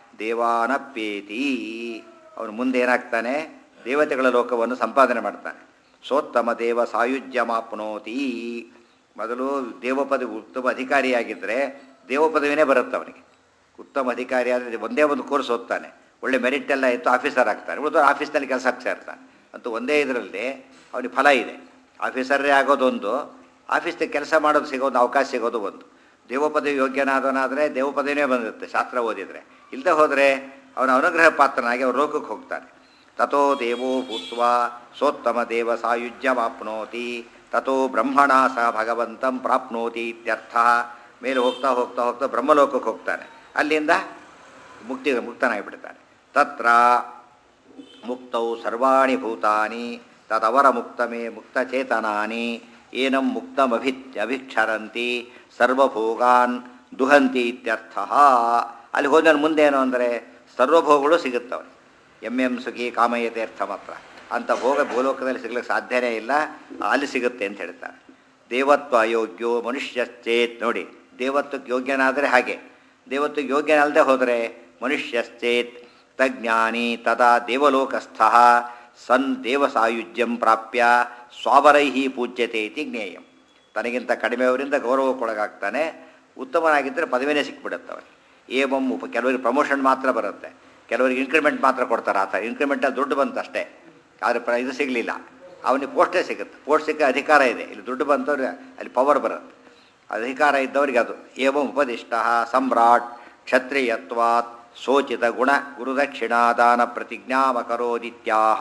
ದೇವಾನಪ್ಯೇತಿ. ಅವನು ಮುಂದೆ ಏನಾಗ್ತಾನೆ? ದೇವತೆಗಳ ಲೋಕವನ್ನು ಸಂಪಾದನೆ ಮಾಡ್ತಾನೆ. ಸೋತ್ತಮ ದೇವ ಸಾಯುಜ್ಯಮಾಪ್ನೋತಿ. ಮೊದಲು ದೇವಪದ ಉತ್ತಮ ಅಧಿಕಾರಿಯಾಗಿದ್ದರೆ ದೇವಪದವಿನೇ ಬರುತ್ತೆ ಅವನಿಗೆ. ಉತ್ತಮ ಅಧಿಕಾರಿ ಆದರೆ ಒಂದೇ ಒಂದು ಕೋರ್ಸ್ ಓದ್ತಾನೆ, ಒಳ್ಳೆ ಮೆರಿಟ್ ಎಲ್ಲ ಇತ್ತು, ಆಫೀಸರ್ ಆಗ್ತಾನೆ. ಉಳಿದು ಆಫೀಸ್ನಲ್ಲಿ ಕೆಲಸ ಆಗ್ತಾ ಇರ್ತಾನೆ. ಅಂತೂ ಒಂದೇ ಇದರಲ್ಲಿ ಅವನಿಗೆ ಫಲ ಇದೆ. ಆಫೀಸರೇ ಆಗೋದೊಂದು, ಆಫೀಸ್ಗೆ ಕೆಲಸ ಮಾಡೋದು ಸಿಗೋದು, ಅವಕಾಶ ಸಿಗೋದು ಒಂದು. ದೇವಪದವಿ ಯೋಗ್ಯನಾದವನಾದರೆ ದೇವಪದವಿನೇ ಬಂದಿರುತ್ತೆ ಶಾಸ್ತ್ರ ಓದಿದರೆ. ಇಲ್ಲದೆ ಹೋದರೆ ಅವನ ಅನುಗ್ರಹ ಪಾತ್ರನಾಗಿ ಅವ್ರ ಲೋಕಕ್ಕೆ ಹೋಗ್ತಾನೆ. ತಥೋ ದೇವೋ ಭೂತ್ವಾ ಸೋತ್ತಮ ದೇವ ಸಾಯುಜ್ಯಮಾಪ್ನೋತಿ ತಥೋ ಬ್ರಹ್ಮಣ ಸಹ ಭಗವಂತಂ ಪ್ರಾಪ್ನೋತಿ ಇತ್ಯರ್ಥ. ಮೇಲೆ ಹೋಗ್ತಾ ಹೋಗ್ತಾ ಹೋಗ್ತಾ ಬ್ರಹ್ಮಲೋಕಕ್ಕೆ ಹೋಗ್ತಾನೆ. ಅಲ್ಲಿಂದ ಮುಕ್ತಿ ಮುಕ್ತನಾಗಿಬಿಡ್ತಾನೆ. ತತ್ರ ಮುಕ್ತೌ ಸರ್ವಾಣಿ ಭೂತಾನಿ ತದವರ ಮುಕ್ತಮೇ ಮುಕ್ತಚೇತನಾನಿ ಏನಂ ಮುಕ್ತಮಭಿ ಅಭಿಕ್ಷರಂತಿ ಸರ್ವಭೋಗಾನ್ ದುಹಂತಿ ಇತ್ಯರ್ಥ. ಅಲ್ಲಿ ಹೋದ ಮುಂದೇನು ಅಂದರೆ ಸರ್ವಭೋಗಗಳು ಸಿಗುತ್ತವೆ. ಎಂ ಎಂ ಸುಖಿ ಕಾಮಯತೆ ಅರ್ಥ ಮಾತ್ರ. ಅಂಥ ಭೋಗ ಭೂಲೋಕದಲ್ಲಿ ಸಿಗ್ಲಿಕ್ಕೆ ಸಾಧ್ಯನೇ ಇಲ್ಲ, ಅಲ್ಲಿ ಸಿಗುತ್ತೆ ಅಂತ ಹೇಳ್ತಾರೆ. ದೇವತ್ವ ಅಯೋಗ್ಯೋ ಮನುಷ್ಯಶ್ಚೇತ್. ನೋಡಿ, ದೇವತ್ವಕ್ಕೆ ಯೋಗ್ಯನಾದರೆ ಹಾಗೆ. ದೇವತ್ವಕ್ಕೆ ಯೋಗ್ಯನಲ್ಲದೆ ಹೋದರೆ ಮನುಷ್ಯಶ್ಚೇತ್ ತಜ್ಞಾನಿ ತದಾ ದೇವಲೋಕಸ್ಥ ಸನ್ ದೇವ ಸಾಯುಜ್ಯಂ ಪ್ರಾಪ್ಯ ಸ್ವಾವರೈಹಿ ಪೂಜ್ಯತೆ ಇತಿ ಜ್ಞೇಯಂ. ತನಗಿಂತ ಕಡಿಮೆಯವರಿಂದ ಗೌರವಕ್ಕೊಳಗಾಗ್ತಾನೆ. ಉತ್ತಮನಾಗಿದ್ದರೆ ಪದವಿನೇ ಸಿಕ್ಬಿಡುತ್ತವೆ. ಏವಂ ಉಪ ಕೆಲವರಿಗೆ ಪ್ರಮೋಷನ್ ಮಾತ್ರ ಬರುತ್ತೆ, ಕೆಲವರಿಗೆ ಇನ್ಕ್ರಿಮೆಂಟ್ ಮಾತ್ರ ಕೊಡ್ತಾರೆ. ಆ ಥರ ಇನ್ಕ್ರಿಮೆಂಟಲ್ಲಿ ದುಡ್ಡು ಬಂತು ಅಷ್ಟೇ, ಆದರೆ ಪ್ರ ಇದು ಸಿಗಲಿಲ್ಲ. ಅವನಿಗೆ ಪೋಸ್ಟೇ ಸಿಗುತ್ತೆ. ಪೋಸ್ಟ್ ಸಿಕ್ಕ ಅಧಿಕಾರ ಇದೆ. ಇಲ್ಲಿ ದುಡ್ಡು ಬಂತವ್ರಿಗೆ ಅಲ್ಲಿ ಪವರ್ ಬರುತ್ತೆ. ಅಧಿಕಾರ ಇದ್ದವ್ರಿಗೆ ಅದು. ಏವಂ ಉಪದಿಷ್ಟ ಸಮ್ರಾಟ್ ಕ್ಷತ್ರಿಯತ್ವಾತ್ ಸೋಚಿತ ಗುಣ ಗುರುದಕ್ಷಿಣಾದಾನ ಪ್ರತಿಜ್ಞಾಮಕರೋದಿತ್ಯಾಹ.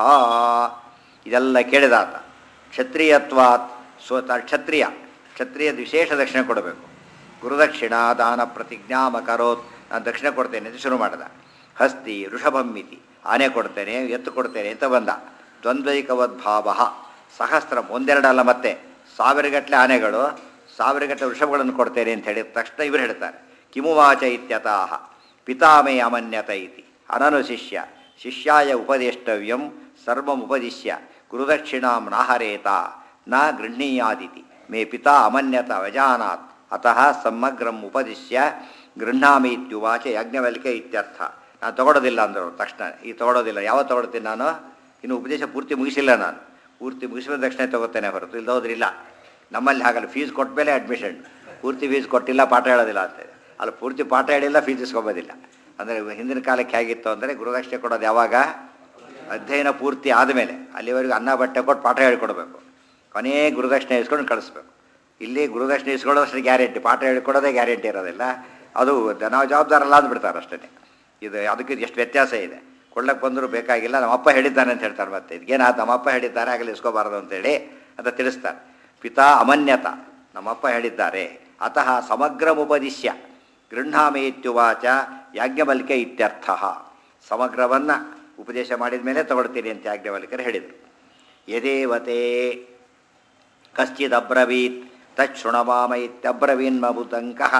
ಇದೆಲ್ಲ ಕೇಳಿದಾತ. ಕ್ಷತ್ರಿಯತ್ವಾತ್ ಸೋ ಕ್ಷತ್ರಿಯ ಕ್ಷತ್ರಿಯದ ವಿಶೇಷ ದಕ್ಷಿಣೆ ಕೊಡಬೇಕು. ಗುರುದಕ್ಷಿಣಾದಾನ ಪ್ರತಿಜ್ಞಾಮಕರೋತ್, ನಾನು ದಕ್ಷಿಣೆ ಕೊಡ್ತೇನೆ ಅಂತ ಶುರು ಮಾಡಿದ. ಹಸ್ತಿ ಋಷಭಮ್ಮಿತಿ, ಆನೆ ಕೊಡ್ತೇನೆ, ಎತ್ತು ಕೊಡ್ತೇನೆ ಅಂತ ಬಂದ. ದ್ವಂದ್ವೈಕವದ್ಭಾವ ಸಹಸ್ರಂ, ಒಂದೆರಡಲ್ಲ ಮತ್ತೆ ಸಾವಿರಗಟ್ಟಲೆ ಆನೆಗಳು, ಸಾವಿರಗಟ್ಟಲೆ ವೃಷಭಗಳನ್ನು ಕೊಡ್ತೇನೆ ಅಂತ ಹೇಳಿದ ತಕ್ಷಣ ಇವರು ಹೇಳ್ತಾರೆ ಕಿಮುವಾಚ ಇತ್ಯತಾಹ ಪಿತಾಮೇ ಅಮನ್ಯತ ಇತಿ. ಅನನು ಶಿಷ್ಯ ಶಿಷ್ಯಾಯ ಉಪದೇಷ್ಟವ್ಯಂ ಸರ್ವಮುಪದಿಶ್ಯ ಗುರುದಕ್ಷಿಣಾಂ ನಾಹರೇತ ನ ಗೃಹ್ಣೀಯಾದಿತಿ ಮೇ ಪಿತಾ ಅಮನ್ಯತ ವ್ಯಜಾನಾತ್ ಅತಃ ಸಮಗ್ರಂ ಉಪದಿಶ್ಯ ಗೃಹ್ಣಾಮಿ ಇತ್ಯುವಾಚ ಯಾಜ್ಞವಲ್ಕ್ಯ ಇತ್ಯರ್ಥ. ನಾನು ತೊಗೊಳೋದಿಲ್ಲ ಅಂದರು ತಕ್ಷಣ. ಈ ತೊಗೊಳೋದಿಲ್ಲ. ಯಾವಾಗ ತೊಗೊಳ್ತೀನಿ ನಾನು? ಇನ್ನು ಉಪದೇಶ ಪೂರ್ತಿ ಮುಗಿಸಿಲ್ಲ. ನಾನು ಪೂರ್ತಿ ಮುಗಿಸಿದ ತಕ್ಷಣ ತೊಗೋತೇನೆ ಹೊರತು ಇಲ್ಲದೋದ್ರಿಲ್ಲ. ನಮ್ಮಲ್ಲಿ ಹಾಗಲ್ಲ, ಫೀಸ್ ಕೊಟ್ಟ ಮೇಲೆ ಅಡ್ಮಿಷನ್. ಪೂರ್ತಿ ಫೀಸ್ ಕೊಟ್ಟಿಲ್ಲ ಪಾಠ ಹೇಳೋದಿಲ್ಲ ಅಂತೇಳಿ. ಅಲ್ಲಿ ಪೂರ್ತಿ ಪಾಠ ಹೇಳಿಲ್ಲ, ಫೀಸ್ ಇಸ್ಕೊಬೋದಿಲ್ಲ. ಅಂದರೆ ಹಿಂದಿನ ಕಾಲಕ್ಕೆ ಹೇಗಿತ್ತು ಅಂದರೆ ಗುರುದಕ್ಷಿಣೆ ಕೊಡೋದು ಯಾವಾಗ? ಅಧ್ಯಯನ ಪೂರ್ತಿ ಆದಮೇಲೆ. ಅಲ್ಲಿವರೆಗೂ ಅನ್ನ ಬಟ್ಟೆ ಕೊಟ್ಟು ಪಾಠ ಹೇಳಿಕೊಡ್ಬೇಕು. ಕೊನೆಯೇ ಗುರುದಕ್ಷಿಣೆ ಇಸ್ಕೊಂಡು ಕಳಿಸ್ಬೇಕು. ಇಲ್ಲಿ ಗುರುದಕ್ಷಿಣೆ ಇಸ್ಕೊಳ್ಳೋದಷ್ಟು ಗ್ಯಾರಂಟಿ, ಪಾಠ ಹೇಳಿಕೊಡೋದೇ ಗ್ಯಾರಂಟಿ ಇರೋದಿಲ್ಲ. ಅದು ನಾವು ಜವಾಬ್ದಾರಲ್ಲ ಅಂದ್ಬಿಡ್ತಾರೆ ಅಷ್ಟೇ. ಇದು ಅದಕ್ಕೆ ಎಷ್ಟು ವ್ಯತ್ಯಾಸ ಇದೆ. ಕೊಳ್ಳಕ್ಕೆ ಬಂದರೂ ಬೇಕಾಗಿಲ್ಲ, ನಮ್ಮಪ್ಪ ಹೇಳಿದ್ದಾನೆ ಅಂತ ಹೇಳ್ತಾರೆ. ಮತ್ತೆ ಇದಕ್ಕೇನಾದ ನಮ್ಮಪ್ಪ ಹೇಳಿದ್ದಾರೆ ಆಗಲಿ ಇಸ್ಕೋಬಾರದು ಅಂತೇಳಿ ಅಂತ ತಿಳಿಸ್ತಾರೆ. ಪಿತಾ ಅಮನ್ಯತ, ನಮ್ಮಪ್ಪ ಹೇಳಿದ್ದಾರೆ. ಅತಃ ಸಮಗ್ರಮುಪದಿಶ್ಯ ಗೃಹ್ಣಾಮಿ ಇತ್ಯುವಾಚ ಯಾಜ್ಞವಲ್ಕ್ಯ ಇತ್ಯರ್ಥ. ಸಮಗ್ರವನ್ನು ಉಪದೇಶ ಮಾಡಿದ ಮೇಲೆ ತಗೊಳ್ತೀನಿ ಅಂತ ಯಾಜ್ಞವಲ್ಕ್ಯರು ಹೇಳಿದರು. ಯದೇವತೆ ಕಶ್ಚಿದಬ್ರವೀತ್ ತಚ್ಛೃಣವಾಮ ಇತ್ಯಬ್ರವೀನ್ಮಬುದಂಕಃ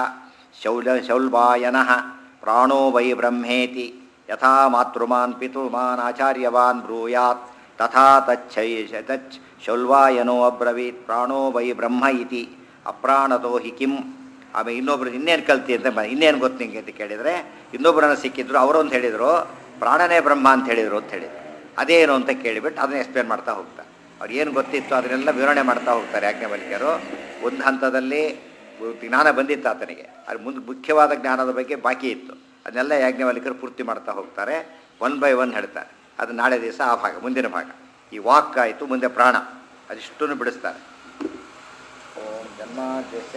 ಶೌಲ ಶೌಲ್ವಾಯನಃ ಪ್ರಾಣೋ ವೈ ಬ್ರಹ್ಮೇತಿ ಯಥಾ ಮಾತೃಮಾನ್ ಪಿತೃಮಾನ್ ಆಚಾರ್ಯವಾನ್ ಬ್ರೂಯಾತ್ ತಥಾ ತಚ್ಚೈ ತಚ್ ಶೌಲ್ವಾಯನೋ ಅಬ್ರವೀತ್ ಪ್ರಾಣೋ ವೈ ಬ್ರಹ್ಮ ಇತಿ ಅಪ್ರಾಣತೋ ಹಿ ಕಿಂ. ಆಮೇಲೆ ಇನ್ನೊಬ್ರು ಇನ್ನೇನು ಕಲ್ತಿ ಅಂತ ಬ- ಇನ್ನೇನು ಗೊತ್ತು ನಿಂಗೆ ಅಂತ ಕೇಳಿದರೆ ಇನ್ನೊಬ್ಬರನ್ನು ಸಿಕ್ಕಿದ್ರು ಅವರು ಅಂತ ಹೇಳಿದರು ಪ್ರಾಣನೇ ಬ್ರಹ್ಮ ಅಂತ ಹೇಳಿದರು ಅಂತ ಹೇಳಿದರು. ಅದೇನು ಅಂತ ಕೇಳಿಬಿಟ್ಟು ಅದನ್ನ ಎಕ್ಸ್ಪ್ಲೇನ್ ಮಾಡ್ತಾ ಹೋಗ್ತಾರೆ. ಅವ್ರು ಏನು ಗೊತ್ತಿತ್ತು ಅದನ್ನೆಲ್ಲ ವಿವರಣೆ ಮಾಡ್ತಾ ಹೋಗ್ತಾರೆ ಯಾಜ್ಞವಲ್ಕ್ಯರು. ಒಂದು ಹಂತದಲ್ಲಿ ಜ್ಞಾನ ಬಂದಿತ್ತು ಆತನಿಗೆ, ಅದು ಮುಂದೆ ಮುಖ್ಯವಾದ ಜ್ಞಾನದ ಬಗ್ಗೆ ಬಾಕಿ ಇತ್ತು. ಅದನ್ನೆಲ್ಲ ಯಾಜ್ಞವಲ್ಕ್ಯರು ಪೂರ್ತಿ ಮಾಡ್ತಾ ಹೋಗ್ತಾರೆ, ಒನ್ ಬೈ ಒನ್ ಹೇಳ್ತಾರೆ. ಅದು ನಾಳೆ ದಿವಸ ಆ ಭಾಗ, ಮುಂದಿನ ಭಾಗ. ಈ ವಾಕ್ ಆಯಿತು, ಮುಂದೆ ಪ್ರಾಣ, ಅದಿಷ್ಟನ್ನು ಬಿಡಿಸ್ತಾರೆ. ಓಂ ಜನ್ಮಾದ್ಯಸ್ಯ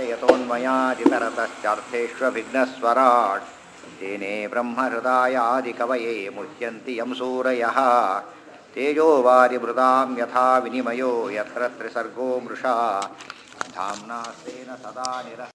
ಯತೋನ್ಮಯಾದಿತರತಶ್ಚಾರ್ಥೇಷ್ವಭಿಘ್ನಸ್ವರಾಟ್ ತೇನೇ ಬ್ರಹ್ಮಹೃದಾಯಾದಿ ಕವಯೇ ಮುಹ್ಯಂತಿ ಯಂ ಸೂರಯಃ. ತೇಜೋ ವಾರಿಮೃದಾಂ ಯಥಾ ವಿನಿಮಯೋ ಯತ್ರ ತ್ರಿಸರ್ಗೋ ಮೃಷಾ ಧಾಮ್ನಾ ಸ್ವೇನ ಸದಾ ನಿರ